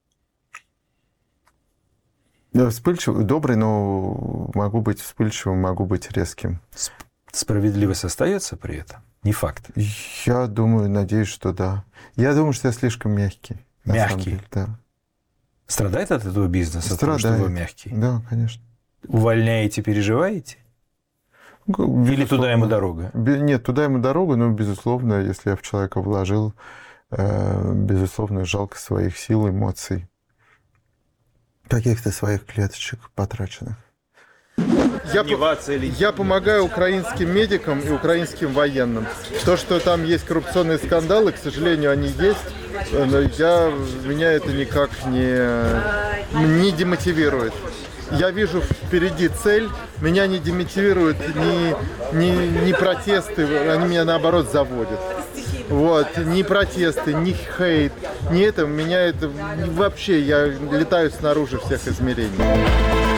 Speaker 3: Я вспыльчивый, добрый, но могу быть вспыльчивым, могу быть резким.
Speaker 1: Справедливость остается при этом? Не факт.
Speaker 3: Я думаю, надеюсь, что да. Я думаю, что я слишком мягкий. на самом
Speaker 1: Мягкий?
Speaker 3: деле, да.
Speaker 1: Страдает от этого бизнеса, от того, что
Speaker 3: Страдает.
Speaker 1: вы мягкий?
Speaker 3: Да, конечно.
Speaker 1: Увольняете, переживаете?
Speaker 3: Ну,
Speaker 1: Или туда ему
Speaker 3: безусловно.
Speaker 1: дорога?
Speaker 3: Бе- Нет, туда ему дорога, но, безусловно, если я в человека вложил, э, безусловно, жалко своих сил, эмоций, каких-то своих клеточек потраченных.
Speaker 2: Я, по- я помогаю украинским медикам и украинским военным. То, что там есть коррупционные скандалы, к сожалению, они есть, но я, меня это никак не, не демотивирует. Я вижу впереди цель, меня не демотивируют ни, ни, ни протесты, они меня наоборот заводят. Вот, ни протесты, ни хейт, ни это, меня это вообще, я летаю снаружи всех измерений.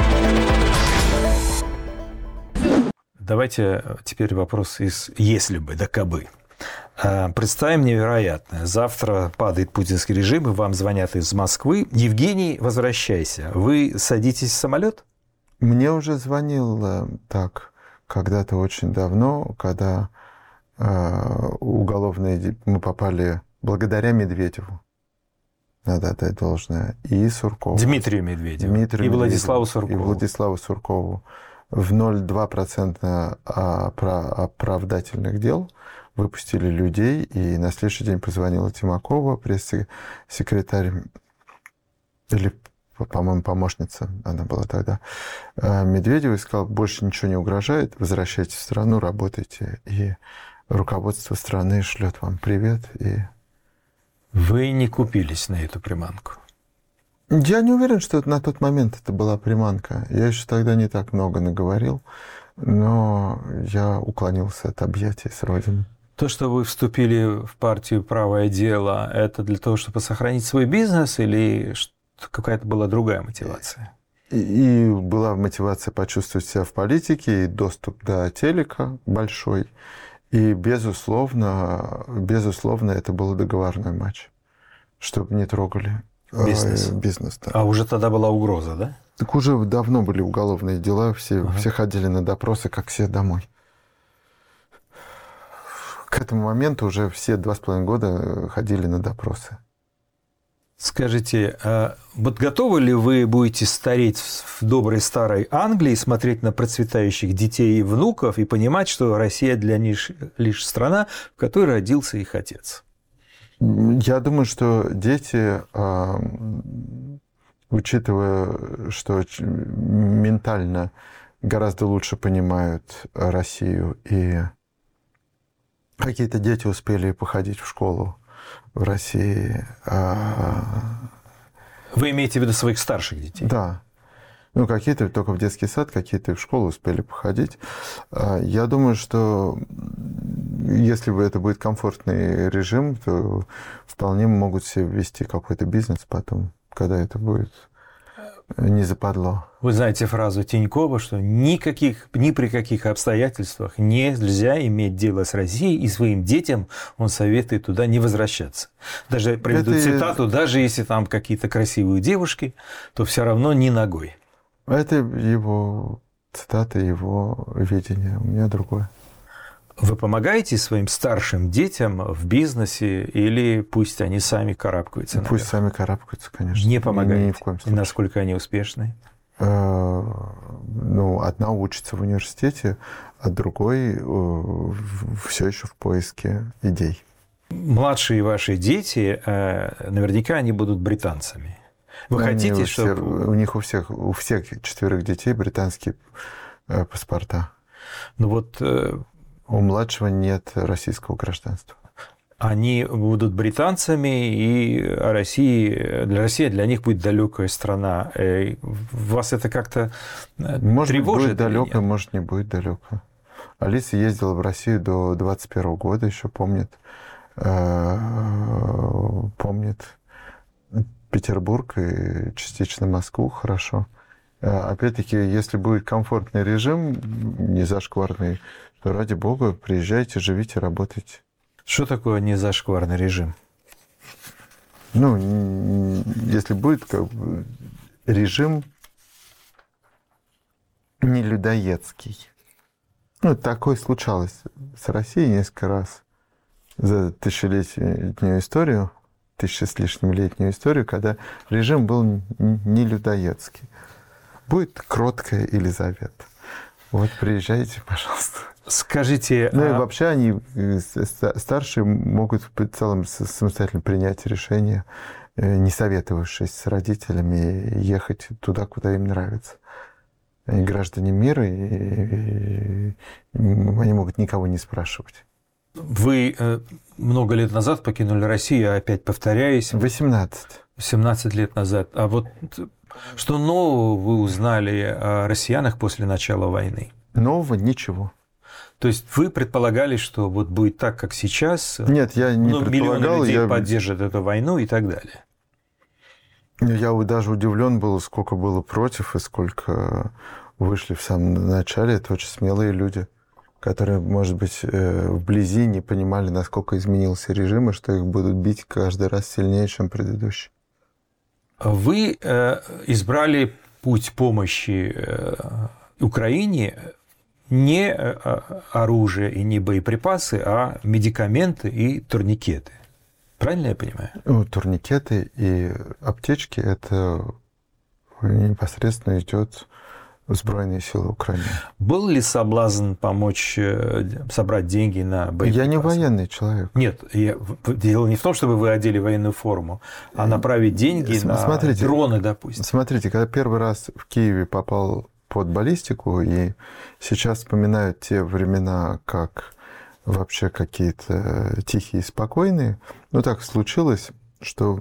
Speaker 1: Давайте теперь вопрос из «если бы», да кабы. А, Представим невероятное. Завтра падает путинский режим, и вам звонят из Москвы. Евгений, возвращайся. Вы садитесь в самолет?
Speaker 3: Мне уже звонил э, так когда-то очень давно, когда э, уголовные де- мы попали благодаря Медведеву, надо отдать должное, и Суркову.
Speaker 1: Дмитрию Медведеву
Speaker 3: Дмитрию
Speaker 1: и Владиславу
Speaker 3: Медведеву,
Speaker 1: Суркову.
Speaker 3: И Владиславу Суркову в ноль целых два десятых процента оправдательных дел выпустили людей, и на следующий день позвонила Тимакова, пресс-секретарь, или, по-моему, помощница, она была тогда, Медведева, и сказала, больше ничего не угрожает, возвращайтесь в страну, работайте, и руководство страны шлет вам привет. И...
Speaker 1: Вы не купились на эту приманку?
Speaker 3: Я не уверен, что на тот момент это была приманка. Я еще тогда не так много наговорил, но я уклонился от объятий с Родины.
Speaker 1: То, что вы вступили в партию «Правое дело», это для того, чтобы сохранить свой бизнес, или какая-то была другая мотивация?
Speaker 3: И, и была мотивация почувствовать себя в политике, и доступ до телека большой. И, безусловно, безусловно, это был договорной матч, чтобы не трогали
Speaker 1: Бизнес.
Speaker 3: э, бизнес, да.
Speaker 1: А уже тогда была угроза, да?
Speaker 3: Так уже давно были уголовные дела, все,
Speaker 1: Ага.
Speaker 3: все ходили на допросы, как все домой. к этому моменту уже все два с половиной года ходили на допросы.
Speaker 1: Скажите, а вот готовы ли вы будете стареть в доброй старой Англии, смотреть на процветающих детей и внуков и понимать, что Россия для них лишь страна, в которой родился их отец?
Speaker 3: Я думаю, что дети, учитывая, что ментально гораздо лучше понимают Россию, и какие-то дети успели походить в школу в России.
Speaker 1: Вы имеете в виду своих старших детей?
Speaker 3: Да. Ну, какие-то только в детский сад, какие-то в школу успели походить. Я думаю, что если бы это будет комфортный режим, то вполне могут себе ввести какой-то бизнес потом, когда это будет не западло.
Speaker 1: Вы знаете фразу Тинькова, что никаких, ни при каких обстоятельствах нельзя иметь дело с Россией, и своим детям он советует туда не возвращаться. Даже приведу
Speaker 3: это...
Speaker 1: цитату, даже если там какие-то красивые девушки, то все равно не ногой.
Speaker 3: Это его цитата, его видение. У меня другое.
Speaker 1: Вы помогаете своим старшим детям в бизнесе или пусть они сами карабкаются?
Speaker 3: Пусть
Speaker 1: наверх?
Speaker 3: сами карабкаются, конечно.
Speaker 1: Не помогаете?
Speaker 3: Ни в коем
Speaker 1: И
Speaker 3: случае.
Speaker 1: насколько они успешны?
Speaker 3: Ну, одна учится в университете, а другой все еще в поиске идей.
Speaker 1: Младшие ваши дети, наверняка они будут британцами. Вы
Speaker 3: Они
Speaker 1: хотите,
Speaker 3: у
Speaker 1: чтобы...
Speaker 3: всех- у них у всех, у всех четверых детей британские э, паспорта.
Speaker 1: Ну вот э,
Speaker 3: У младшего нет российского гражданства.
Speaker 1: они будут британцами, и о России, для России для них будет далекая страна. Э, Вас это как-то э,
Speaker 3: Может быть,
Speaker 1: тревожит?
Speaker 3: будет
Speaker 1: или
Speaker 3: далеко,
Speaker 1: нет?
Speaker 3: может, не будет далеко. Алиса ездила в Россию до двадцать первого года, еще помнит. Э, Помнит Петербург и частично Москву хорошо. Э, Опять-таки, если будет комфортный режим, не зашкварный, то ради бога, приезжайте, живите, работайте.
Speaker 1: Что такое незашкварный режим?
Speaker 3: Ну, н- если будет как бы режим не людоедский. Ну, такое случалось с Россией несколько раз за тысячелетнюю историю, тысяча с лишним летнюю историю, когда режим был н- не людоедский. Будет кроткая Елизавета. Вот приезжайте, пожалуйста.
Speaker 1: Скажите,
Speaker 3: Ну и
Speaker 1: а
Speaker 3: вообще они, э, с- ста- старшие, могут в целом с- самостоятельно принять решение, э, не советовавшись с родителями, и ехать туда, куда им нравится. Они граждане мира, и, и- и они могут никого не спрашивать.
Speaker 1: вы э, много лет назад покинули Россию, опять повторяюсь,
Speaker 3: восемнадцать.
Speaker 1: семнадцать лет назад. А вот что нового вы узнали о россиянах после начала войны?
Speaker 3: Нового ничего.
Speaker 1: То есть вы предполагали, что вот будет так, как сейчас,
Speaker 3: Нет, я не
Speaker 1: ну, миллионы
Speaker 3: предполагал.
Speaker 1: людей
Speaker 3: Я,
Speaker 1: поддержат эту войну и так далее.
Speaker 3: я вот даже удивлен был, сколько было против и сколько вышли в самом начале. Это очень смелые люди, которые, может быть, э, вблизи не понимали, насколько изменился режим, и что их будут бить каждый раз сильнее, чем предыдущий.
Speaker 1: Вы э, избрали путь помощи э, Украине не э, оружие и не боеприпасы, а медикаменты и турникеты. Правильно я понимаю?
Speaker 3: Ну, турникеты и аптечки – это непосредственно идет в Сбройные силы Украины.
Speaker 1: Был ли соблазн помочь э, собрать деньги на боеприпасы?
Speaker 3: Я не военный человек.
Speaker 1: Нет, я, дело не в том, чтобы вы одели военную форму, а направить деньги
Speaker 3: См-
Speaker 1: на
Speaker 3: смотрите.
Speaker 1: дроны, допустим.
Speaker 3: Смотрите, когда первый раз в Киеве попал под баллистику, и сейчас вспоминают те времена, как вообще какие-то тихие и спокойные, ну так случилось, что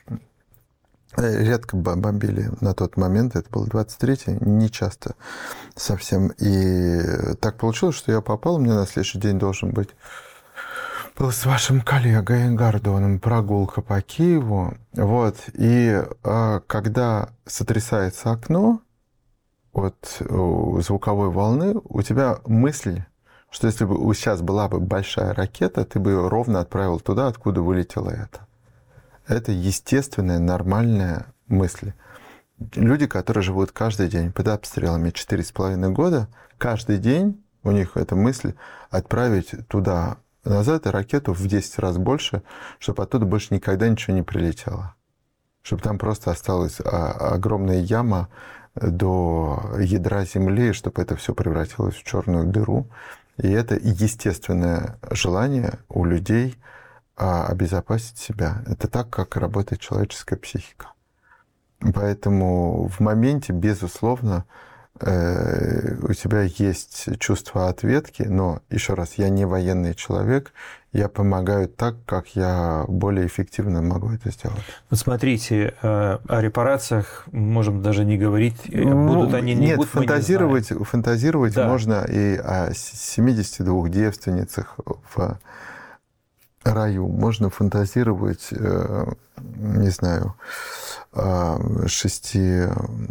Speaker 3: редко бомбили на тот момент, это был двадцать третий, не часто совсем. И так получилось, что я попал, у меня на следующий день должен быть был с вашим коллегой Гордоном прогулка по Киеву. Вот. И а, когда сотрясается окно от о, звуковой волны, у тебя мысль, что если бы сейчас была бы большая ракета, ты бы ее ровно отправил туда, откуда вылетела эта. Это естественная, нормальная мысль. Люди, которые живут каждый день под обстрелами четыре с половиной года, каждый день у них эта мысль отправить туда назад и ракету в десять раз больше, чтобы оттуда больше никогда ничего не прилетело. Чтобы там просто осталась огромная яма до ядра Земли, чтобы это все превратилось в черную дыру. И это естественное желание у людей обезопасить себя. Это так, как работает человеческая психика. Поэтому в моменте, безусловно, у тебя есть чувство ответки, но, еще раз, я не военный человек, я помогаю так, как я более эффективно могу это сделать.
Speaker 1: Вот смотрите, о репарациях можем даже не говорить, будут они, не
Speaker 3: Нет,
Speaker 1: будут,
Speaker 3: фантазировать,
Speaker 1: мы не
Speaker 3: фантазировать
Speaker 1: да.
Speaker 3: можно и о семидесяти двух девственницах в раю, можно фантазировать, не знаю, о шести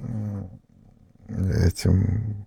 Speaker 3: этим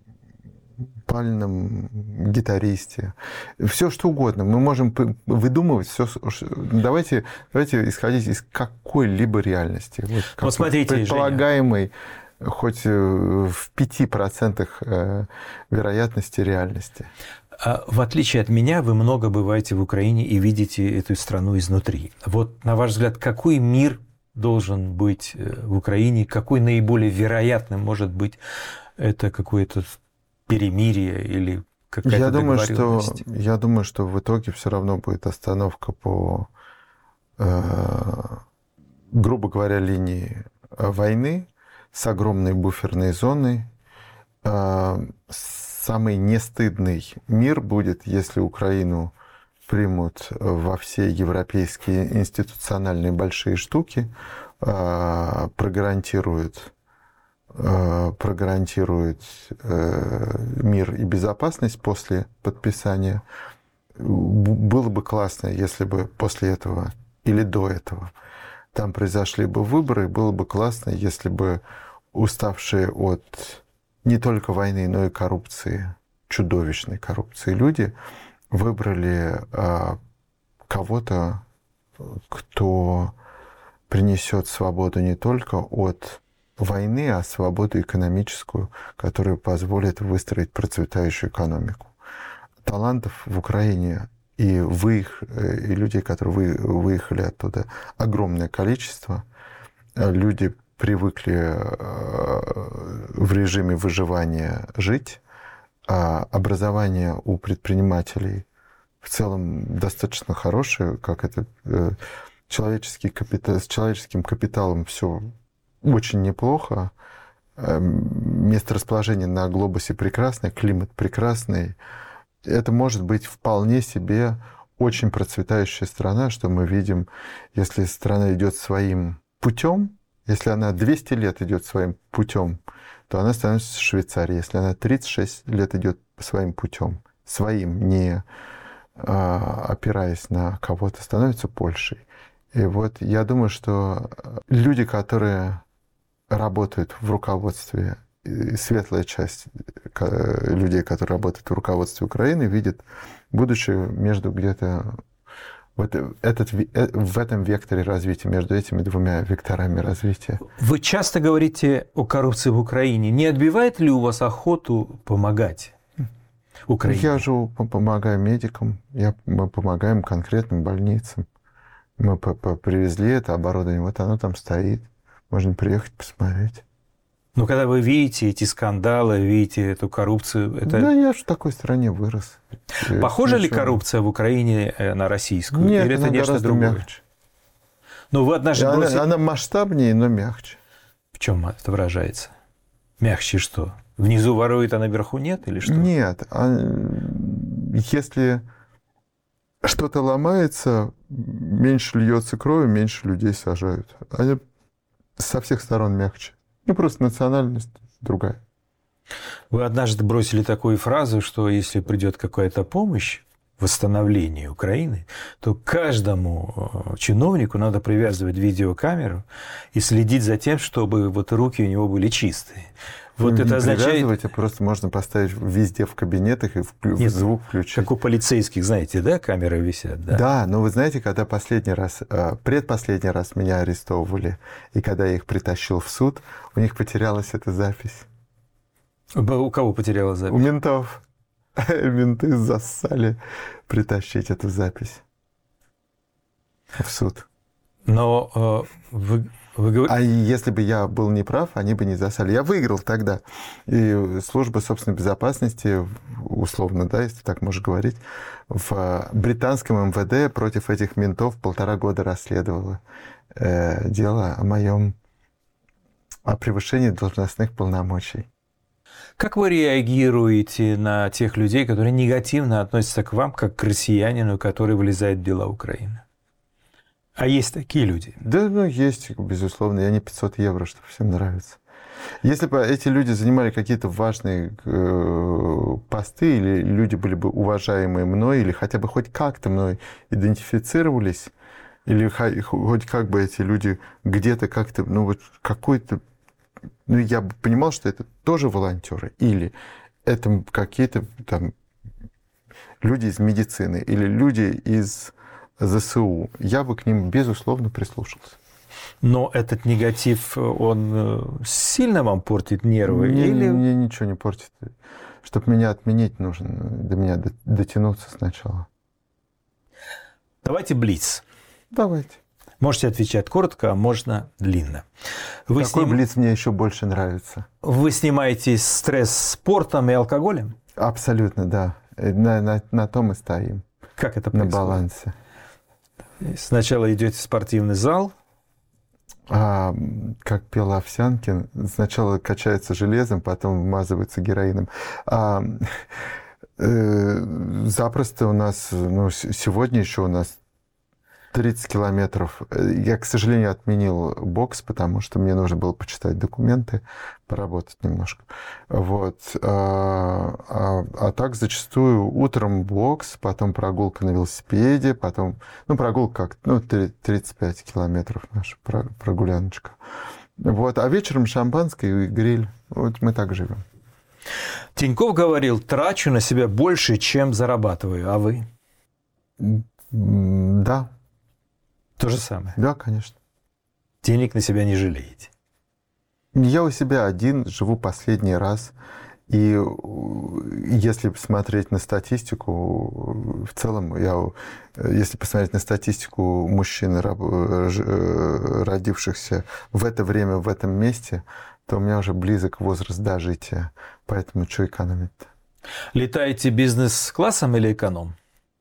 Speaker 3: пальном гитаристе, все что угодно. Мы можем выдумывать все. Давайте, давайте исходить из какой-либо реальности. Вот, как
Speaker 1: вот смотрите,
Speaker 3: предполагаемой, Женя, хоть в пяти процентах вероятности реальности.
Speaker 1: В отличие от меня, вы много бываете в Украине и видите эту страну изнутри. Вот, на ваш взгляд, какой мир должен быть в Украине, какой наиболее вероятным может быть это какое-то перемирие или какая-то
Speaker 3: я думаю,
Speaker 1: договоренность?
Speaker 3: Что, я думаю, что в итоге все равно будет остановка по, э, грубо говоря, линии войны с огромной буферной зоной. Э, самый нестыдный мир будет, если Украину примут во все европейские институциональные большие штуки, прогарантируют, прогарантируют мир и безопасность после подписания. Было бы классно, если бы после этого или до этого там произошли бы выборы, было бы классно, если бы уставшие от не только войны, но и коррупции, чудовищной коррупции люди выбрали а, кого-то, кто принесет свободу не только от войны, а свободу экономическую, которая позволит выстроить процветающую экономику. Талантов в Украине и, выех... и людей, которые вы... выехали оттуда, огромное количество. Люди привыкли в режиме выживания жить. А образование у предпринимателей в целом достаточно хорошее, как это человеческий капитал, с человеческим капиталом все очень неплохо. Месторасположение на глобусе прекрасное, климат прекрасный. Это может быть вполне себе очень процветающая страна, что мы видим, если страна идет своим путем, если она двести лет идет своим путем, то она становится Швейцарией. Если она тридцать шесть лет идет своим путем, своим, не а, опираясь на кого-то, становится Польшей. И вот я думаю, что люди, которые работают в руководстве, светлая часть людей, которые работают в руководстве Украины, видят будущее между где-то вот этот, в этом векторе развития, между этими двумя векторами развития.
Speaker 1: Вы часто говорите о коррупции в Украине. Не отбивает ли у вас охоту помогать Украине?
Speaker 3: Я же помогаю медикам, я, мы помогаем конкретным больницам. Мы привезли это оборудование, вот оно там стоит. Можно приехать посмотреть.
Speaker 1: Но когда вы видите эти скандалы, видите эту коррупцию... Это...
Speaker 3: Да, я же в такой стране вырос.
Speaker 1: Похожа ли коррупция в Украине на российскую?
Speaker 3: Нет,
Speaker 1: или это
Speaker 3: она
Speaker 1: нечто другое?
Speaker 3: мягче.
Speaker 1: Но вы однажды
Speaker 3: она,
Speaker 1: бросили...
Speaker 3: она масштабнее, но мягче.
Speaker 1: В чем это выражается? Мягче что? Внизу ворует, а наверху нет? Или что?
Speaker 3: Нет. А если что-то ломается, меньше льется крови, меньше людей сажают. Они со всех сторон мягче. Ну, просто национальность другая.
Speaker 1: Вы однажды бросили такую фразу, что если придет какая-то помощь в восстановлении Украины, то каждому чиновнику надо привязывать видеокамеру и следить за тем, чтобы вот руки у него были чистые. Вот
Speaker 3: не
Speaker 1: это означает...
Speaker 3: а просто можно поставить везде в кабинетах и вклю...
Speaker 1: Нет,
Speaker 3: звук включить.
Speaker 1: Как у полицейских, знаете, да, камеры висят? Да,
Speaker 3: да, но вы знаете, когда последний раз, предпоследний раз меня арестовывали, и когда я их притащил в суд, у них потерялась эта запись.
Speaker 1: У кого потеряла запись?
Speaker 3: У ментов. менты зассали притащить эту запись в суд.
Speaker 1: Но э, вы, вы говорите...
Speaker 3: А если бы я был неправ, они бы не засали. Я выиграл тогда. И служба собственной безопасности, условно, да, если так можно говорить, в британском эм вэ дэ против этих ментов полтора года расследовала э, дело о моем о превышении должностных полномочий.
Speaker 1: Как вы реагируете на тех людей, которые негативно относятся к вам, как к россиянину, который влезает в дела Украины? А есть такие люди?
Speaker 3: Да, ну, есть, безусловно. Я не пятьсот евро, что всем нравится. Если бы эти люди занимали какие-то важные э, посты, или люди были бы уважаемые мной, или хотя бы хоть как-то мной идентифицировались, или хоть как бы эти люди где-то как-то, ну, вот какой-то... Ну, я бы понимал, что это тоже волонтеры, или это какие-то там люди из медицины, или люди из зэ эс у. Я бы к ним, безусловно, прислушался.
Speaker 1: Но этот негатив, он сильно вам портит нервы?
Speaker 3: Мне,
Speaker 1: или...
Speaker 3: мне ничего не портит. Чтобы меня отменить, нужно до меня дотянуться сначала.
Speaker 1: Давайте блиц.
Speaker 3: Давайте.
Speaker 1: Можете отвечать коротко, а можно длинно. Вы
Speaker 3: Какой
Speaker 1: сним...
Speaker 3: блиц мне еще больше нравится?
Speaker 1: Вы снимаете стресс спортом и алкоголем?
Speaker 3: Абсолютно, да. На, на, на том и стоим.
Speaker 1: Как это
Speaker 3: На
Speaker 1: происходит?
Speaker 3: балансе.
Speaker 1: Сначала идете в спортивный зал.
Speaker 3: А, как пел Овсянкин, сначала качается железом, потом вмазывается героином. А, э, запросто у нас, ну, сегодня еще у нас тридцать километров. Я, к сожалению, отменил бокс, потому что мне нужно было почитать документы, поработать немножко. Вот. А, а, а так зачастую утром бокс, потом прогулка на велосипеде, потом, ну, прогулка как, ну, тридцать пять километров наша прогуляночка. Вот. А вечером шампанское и гриль. Вот мы так живем.
Speaker 1: Тиньков говорил, трачу на себя больше, чем зарабатываю. А вы?
Speaker 3: Да.
Speaker 1: То же самое.
Speaker 3: Да, конечно.
Speaker 1: Денег на себя не жалеете.
Speaker 3: Я у себя один живу последний раз. И если смотреть на статистику, в целом, я, если посмотреть на статистику мужчин, родившихся в это время, в этом месте, то у меня уже близок возраст дожития. Поэтому что экономить-то?
Speaker 1: Летаете бизнес-классом или эконом?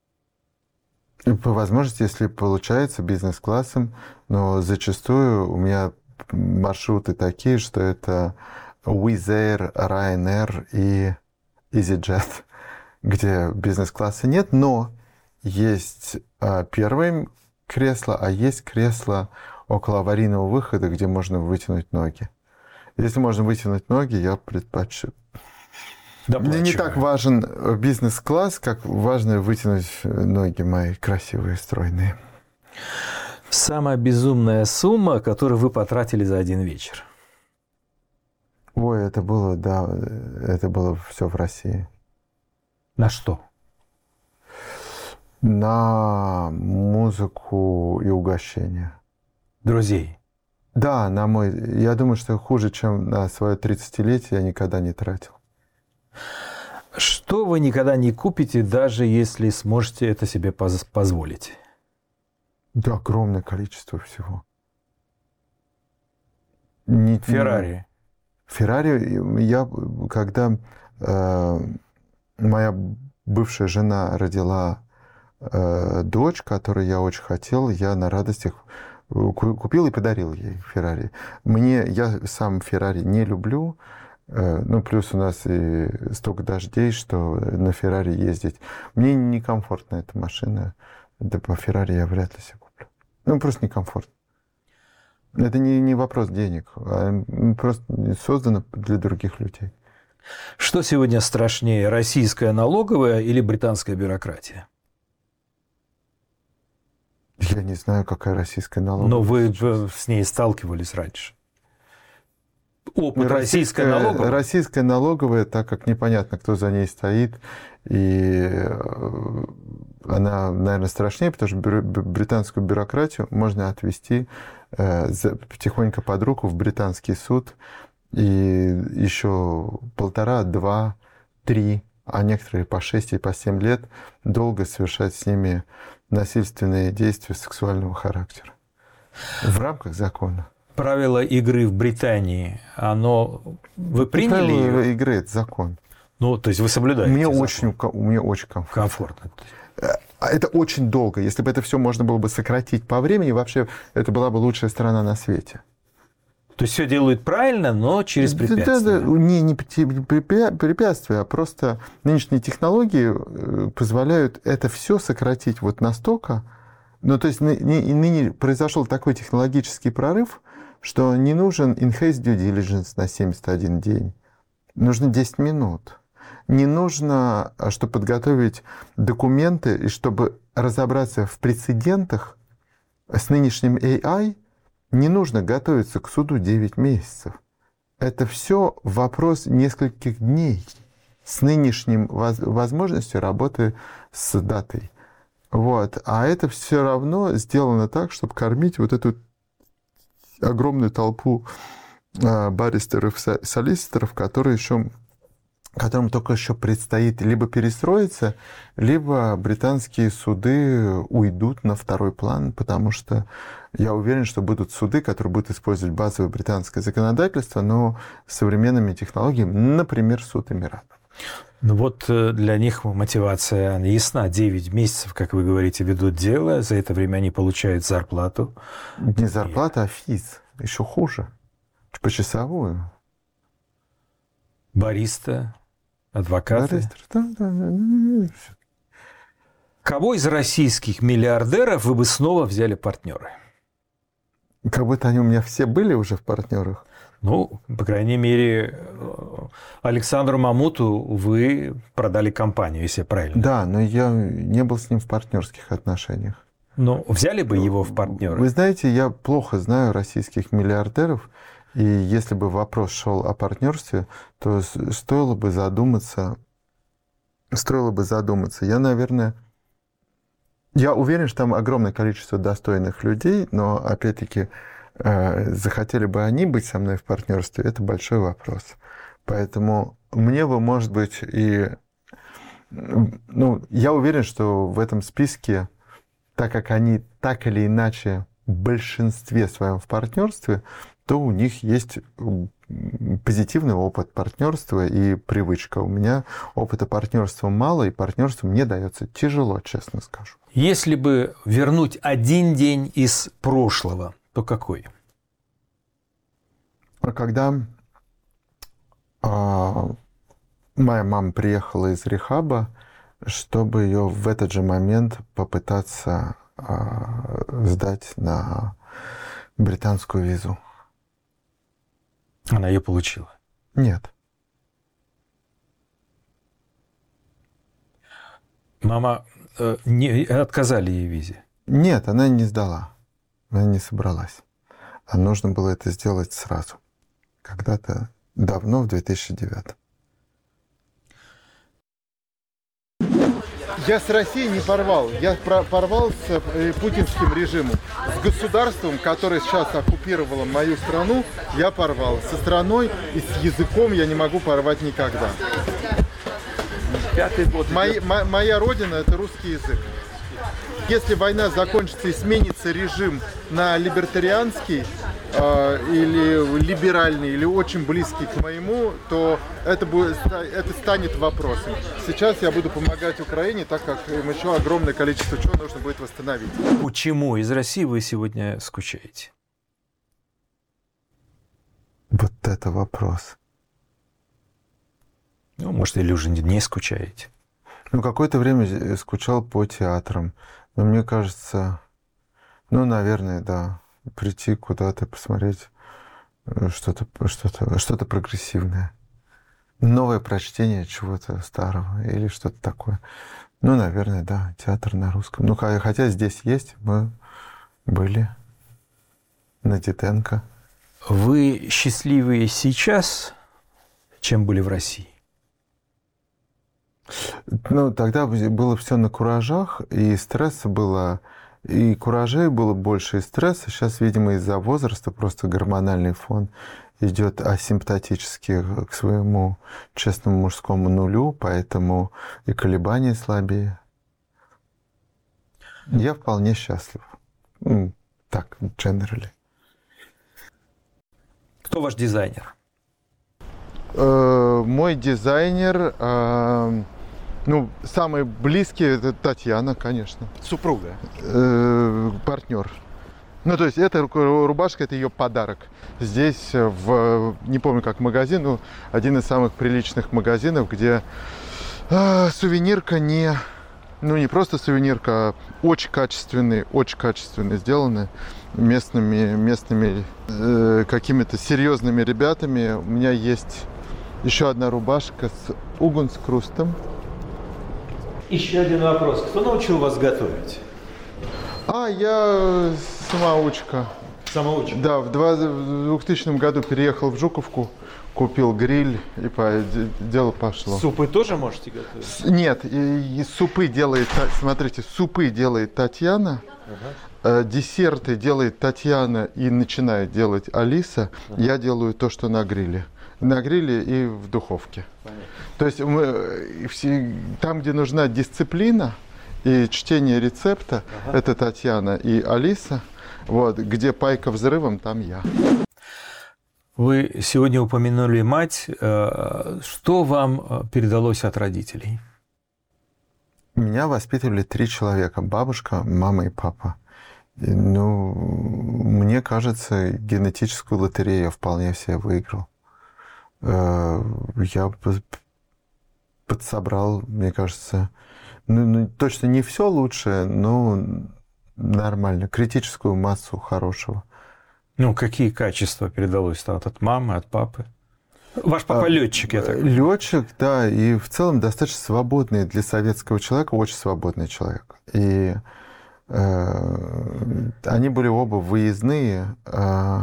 Speaker 3: По возможности, если получается, бизнес-классом, но зачастую у меня маршруты такие, что это Wizz Air, Ryanair и EasyJet, где бизнес-класса нет, но есть первое кресло, а есть кресло около аварийного выхода, где можно вытянуть ноги. Если можно вытянуть ноги, я предпочту. Мне не так важен бизнес-класс, как важно вытянуть ноги мои красивые, стройные.
Speaker 1: Самая безумная сумма, которую вы потратили за один вечер?
Speaker 3: Ой, это было, да, это было все в России.
Speaker 1: На что?
Speaker 3: На музыку и угощение.
Speaker 1: Друзей?
Speaker 3: Да, на мой... Я думаю, что хуже, чем на свое тридцатилетие, я никогда не тратил.
Speaker 1: Что вы никогда не купите, даже если сможете это себе поз- позволить?
Speaker 3: Да, огромное количество всего. Не,
Speaker 1: Феррари?
Speaker 3: Феррари, я, когда э, моя бывшая жена родила э, дочь, которую я очень хотел, я на радостях купил и подарил ей Феррари. Мне, я сам Феррари не люблю. Ну, плюс у нас и столько дождей, что на Феррари ездить. Мне некомфортна эта машина. Да по Феррари я вряд ли себе куплю. Ну, просто некомфортно. Это не, не вопрос денег, а просто создано для других людей.
Speaker 1: Что сегодня страшнее, российская налоговая или британская бюрократия?
Speaker 3: Я не знаю, какая российская налоговая.
Speaker 1: Но вы с ней сталкивались раньше. Опыт российской налоговой?
Speaker 3: Российская налоговая, так как непонятно, кто за ней стоит, и она, наверное, страшнее, потому что британскую бюрократию можно отвести тихонько под руку в британский суд, и еще полтора, два, три а некоторые по шесть и по семь лет долго совершать с ними насильственные действия сексуального характера. В рамках закона.
Speaker 1: Правила игры в Британии, оно... Вы приняли
Speaker 3: Правила
Speaker 1: ее?
Speaker 3: игры – это закон.
Speaker 1: Ну, то есть вы соблюдаете
Speaker 3: Мне
Speaker 1: закон?
Speaker 3: очень, мне очень комфортно.
Speaker 1: Комфортно.
Speaker 3: Это очень долго. Если бы это все можно было бы сократить по времени, вообще это была бы лучшая страна на свете.
Speaker 1: То есть все делают правильно, но через препятствия.
Speaker 3: Да, да, не, не препятствия, а просто нынешние технологии позволяют это все сократить вот настолько. Ну, то есть ныне произошел такой технологический прорыв, что не нужен in-house due diligence на семьдесят один день. Нужно десять минут. Не нужно, чтобы подготовить документы и чтобы разобраться в прецедентах с нынешним эй ай, не нужно готовиться к суду девять месяцев. Это все вопрос нескольких дней с нынешним возможностью работы с датой. Вот. А это все равно сделано так, чтобы кормить вот эту огромную толпу баристеров, солиситоров, которые еще, которым только еще предстоит либо перестроиться, либо британские суды уйдут на второй план, потому что я уверен, что будут суды, которые будут использовать базовое британское законодательство, но с современными технологиями, например, суд Эмиратов.
Speaker 1: Ну вот для них мотивация ясна. девять месяцев, как вы говорите, ведут дело, за это время они получают зарплату.
Speaker 3: Не зарплата, а физ. Еще хуже. Почасовую.
Speaker 1: Бариста, адвокаты.
Speaker 3: Бариста, да, да, да.
Speaker 1: Кого из российских миллиардеров вы бы снова взяли партнеры?
Speaker 3: Как будто они у меня все были уже в партнерах.
Speaker 1: Ну, по крайней мере, Александру Мамуту вы продали компанию, если я правильно.
Speaker 3: Да, но я не был с ним в партнерских отношениях.
Speaker 1: Но взяли бы его в партнеры?
Speaker 3: Вы знаете, я плохо знаю российских миллиардеров, и если бы вопрос шел о партнерстве, то стоило бы задуматься, стоило бы задуматься. Я, наверное, я уверен, что там огромное количество достойных людей, но, опять-таки, захотели бы они быть со мной в партнерстве, это большой вопрос. Поэтому мне бы, может быть, и... Ну, я уверен, что в этом списке, так как они так или иначе в большинстве своем в партнерстве, то у них есть позитивный опыт партнерства и привычка. У меня опыта партнерства мало, и партнерство мне дается тяжело, честно скажу.
Speaker 1: Если бы вернуть один день из прошлого, то какой?
Speaker 3: Когда а, моя мама приехала из рехаба, чтобы ее в этот же момент попытаться а, сдать на британскую визу.
Speaker 1: Она ее получила?
Speaker 3: Нет.
Speaker 1: Мама э, не отказали ей в визе?
Speaker 3: Нет, она не сдала. Она не собралась. А нужно было это сделать сразу. Когда-то давно, в две тысячи девятом.
Speaker 2: Я с Россией не порвал. Я порвал с путинским режимом. С государством, которое сейчас оккупировало мою страну, я порвал. Со страной и с языком я не могу порвать никогда.
Speaker 4: Пятый год.
Speaker 2: Мои, мо, моя родина – это русский язык. Если война закончится и сменится режим на либертарианский э, или либеральный, или очень близкий к моему, то это, будет, это станет вопросом. Сейчас я буду помогать Украине, так как им еще огромное количество чего нужно будет восстановить.
Speaker 1: Почему из России вы сегодня скучаете?
Speaker 3: Вот это вопрос.
Speaker 1: Ну, может, или уже не скучаете?
Speaker 3: Ну, какое-то время скучал по театрам. Но мне кажется, ну, наверное, да, прийти куда-то, посмотреть что-то, что-то, что-то прогрессивное. Новое прочтение чего-то старого или что-то такое. Ну, наверное, да, театр на русском. Ну, хотя здесь есть, мы были на Титенко.
Speaker 1: Вы счастливее сейчас, чем были в России?
Speaker 3: Ну, тогда было все на куражах, и стресса было и куражей было больше, и стресса. Сейчас, видимо, из-за возраста просто гормональный фон идет асимптотически к своему честному мужскому нулю, поэтому и колебания слабее. Я вполне счастлив. Так, generally.
Speaker 1: Кто ваш дизайнер?
Speaker 3: Э, мой дизайнер, э, ну, самый близкий, это Татьяна, конечно.
Speaker 1: Супруга.
Speaker 3: Э, партнер. Ну, то есть эта рубашка, это ее подарок. Здесь, в, не помню как магазин, ну, один из самых приличных магазинов, где э, сувенирка не, ну, не просто сувенирка, а очень качественный, очень качественно сделаны местными, местными э, какими-то серьезными ребятами. У меня есть еще одна рубашка с угунскрустом.
Speaker 1: Еще один вопрос. Кто научил вас готовить?
Speaker 3: А, я самоучка.
Speaker 1: Самоучка?
Speaker 3: Да, в двухтысячном году переехал в Жуковку, купил гриль, и по, дело пошло.
Speaker 1: Супы тоже можете готовить?
Speaker 3: Нет, и, и супы делает, смотрите, супы делает Татьяна, ага. Десерты делает Татьяна и начинает делать Алиса. Ага. Я делаю то, что на гриле. На гриле и в духовке. Понятно. То есть мы, все, там, где нужна дисциплина и чтение рецепта, ага. это Татьяна и Алиса. Вот, где пайка взрывом, там я.
Speaker 1: Вы сегодня упомянули мать. Что вам передалось от родителей?
Speaker 3: Меня воспитывали три человека. Бабушка, мама и папа. И, ну, мне кажется, генетическую лотерею я вполне себе выиграл. Я подсобрал, мне кажется, ну, ну, точно не все лучшее, но нормально. Критическую массу хорошего.
Speaker 1: Ну, какие качества передалось от мамы, от папы? Ваш папа летчик, я так понимаю.
Speaker 3: Летчик, да, и в целом достаточно свободный для советского человека, очень свободный человек. И э, они были оба выездные. Э,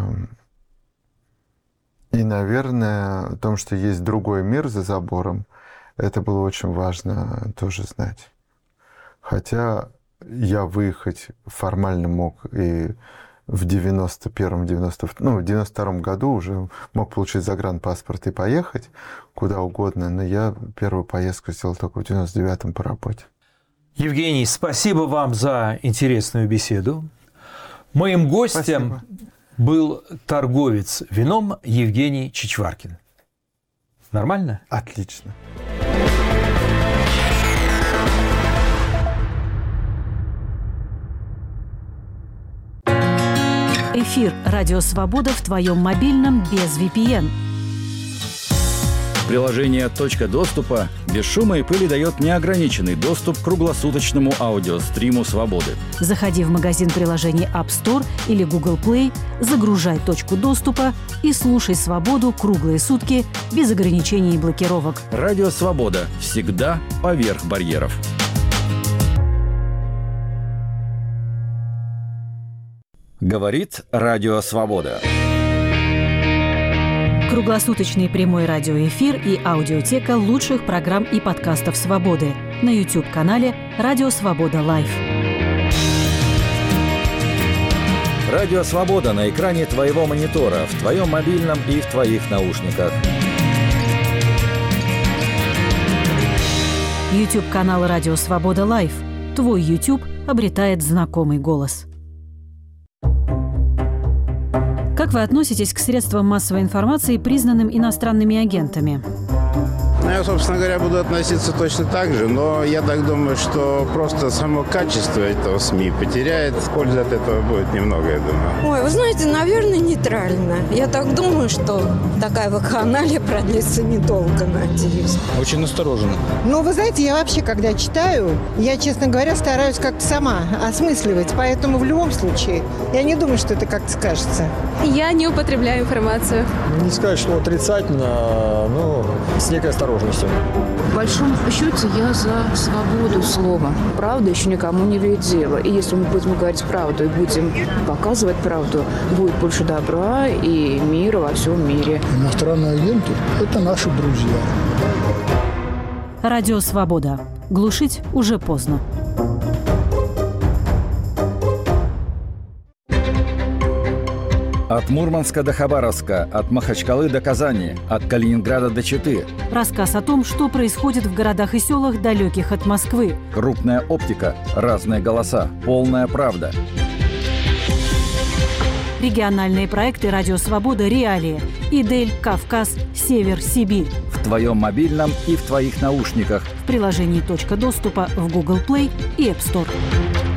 Speaker 3: и, наверное, о том, что есть другой мир за забором, это было очень важно тоже знать. Хотя я выехать формально мог и в девяносто первом, девяносто, ну, в девяносто втором году уже мог получить загранпаспорт и поехать куда угодно, но я первую поездку сделал только в девяносто девятом по работе.
Speaker 1: Евгений, спасибо вам за интересную беседу. Моим гостем спасибо. Был торговец вином Евгений Чичваркин. Нормально?
Speaker 3: Отлично.
Speaker 6: Эфир «Радио Свобода» в твоем мобильном без ви пи эн.
Speaker 7: Приложение «Точка доступа» без шума и пыли дает неограниченный доступ к круглосуточному аудиостриму «Свободы».
Speaker 6: Заходи в магазин приложений App Store или Google Play, загружай «Точку доступа» и слушай «Свободу» круглые сутки без ограничений и блокировок.
Speaker 7: Радио «Свобода» всегда поверх барьеров. Говорит Радио Свобода.
Speaker 6: Круглосуточный прямой радиоэфир и аудиотека лучших программ и подкастов «Свободы» на YouTube-канале «Радио Свобода Лайв».
Speaker 7: Радио Свобода на экране твоего монитора, в твоем мобильном и в твоих наушниках.
Speaker 6: YouTube-канал «Радио Свобода Лайв». Твой YouTube обретает знакомый голос. Как вы относитесь к средствам массовой информации, признанным иностранными агентами?
Speaker 8: Ну, я, собственно говоря, буду относиться точно так же, но я так думаю, что просто само качество этого СМИ потеряет. Пользы от этого будет немного, я думаю.
Speaker 9: Ой, вы знаете, наверное, нейтрально. Я так думаю, что такая вакханалия продлится недолго, надеюсь.
Speaker 10: Очень настороженно.
Speaker 11: Ну, вы знаете, я вообще, когда читаю, я, честно говоря, стараюсь как-то сама осмысливать. Поэтому в любом случае, я не думаю, что это как-то скажется.
Speaker 12: Я не употребляю информацию.
Speaker 10: Не сказать, что отрицательно, но с некой осторожностью.
Speaker 13: В большом счете я за свободу слова. Правда еще никому не вредила. И если мы будем говорить правду и будем показывать правду, будет больше добра и мира во всем мире.
Speaker 14: Иностранные агенты – это наши друзья.
Speaker 6: Радио Свобода. Глушить уже поздно.
Speaker 7: От Мурманска до Хабаровска, от Махачкалы до Казани, от Калининграда до Читы.
Speaker 6: Рассказ о том, что происходит в городах и селах, далеких от Москвы.
Speaker 7: Крупная оптика, разные голоса, полная правда.
Speaker 6: Региональные проекты «Радио Свобода», «Реалии», «Идель», «Кавказ», «Север», «Сибирь».
Speaker 7: В твоем мобильном и в твоих наушниках.
Speaker 6: В приложении «Точка доступа» в Google Play и App Store.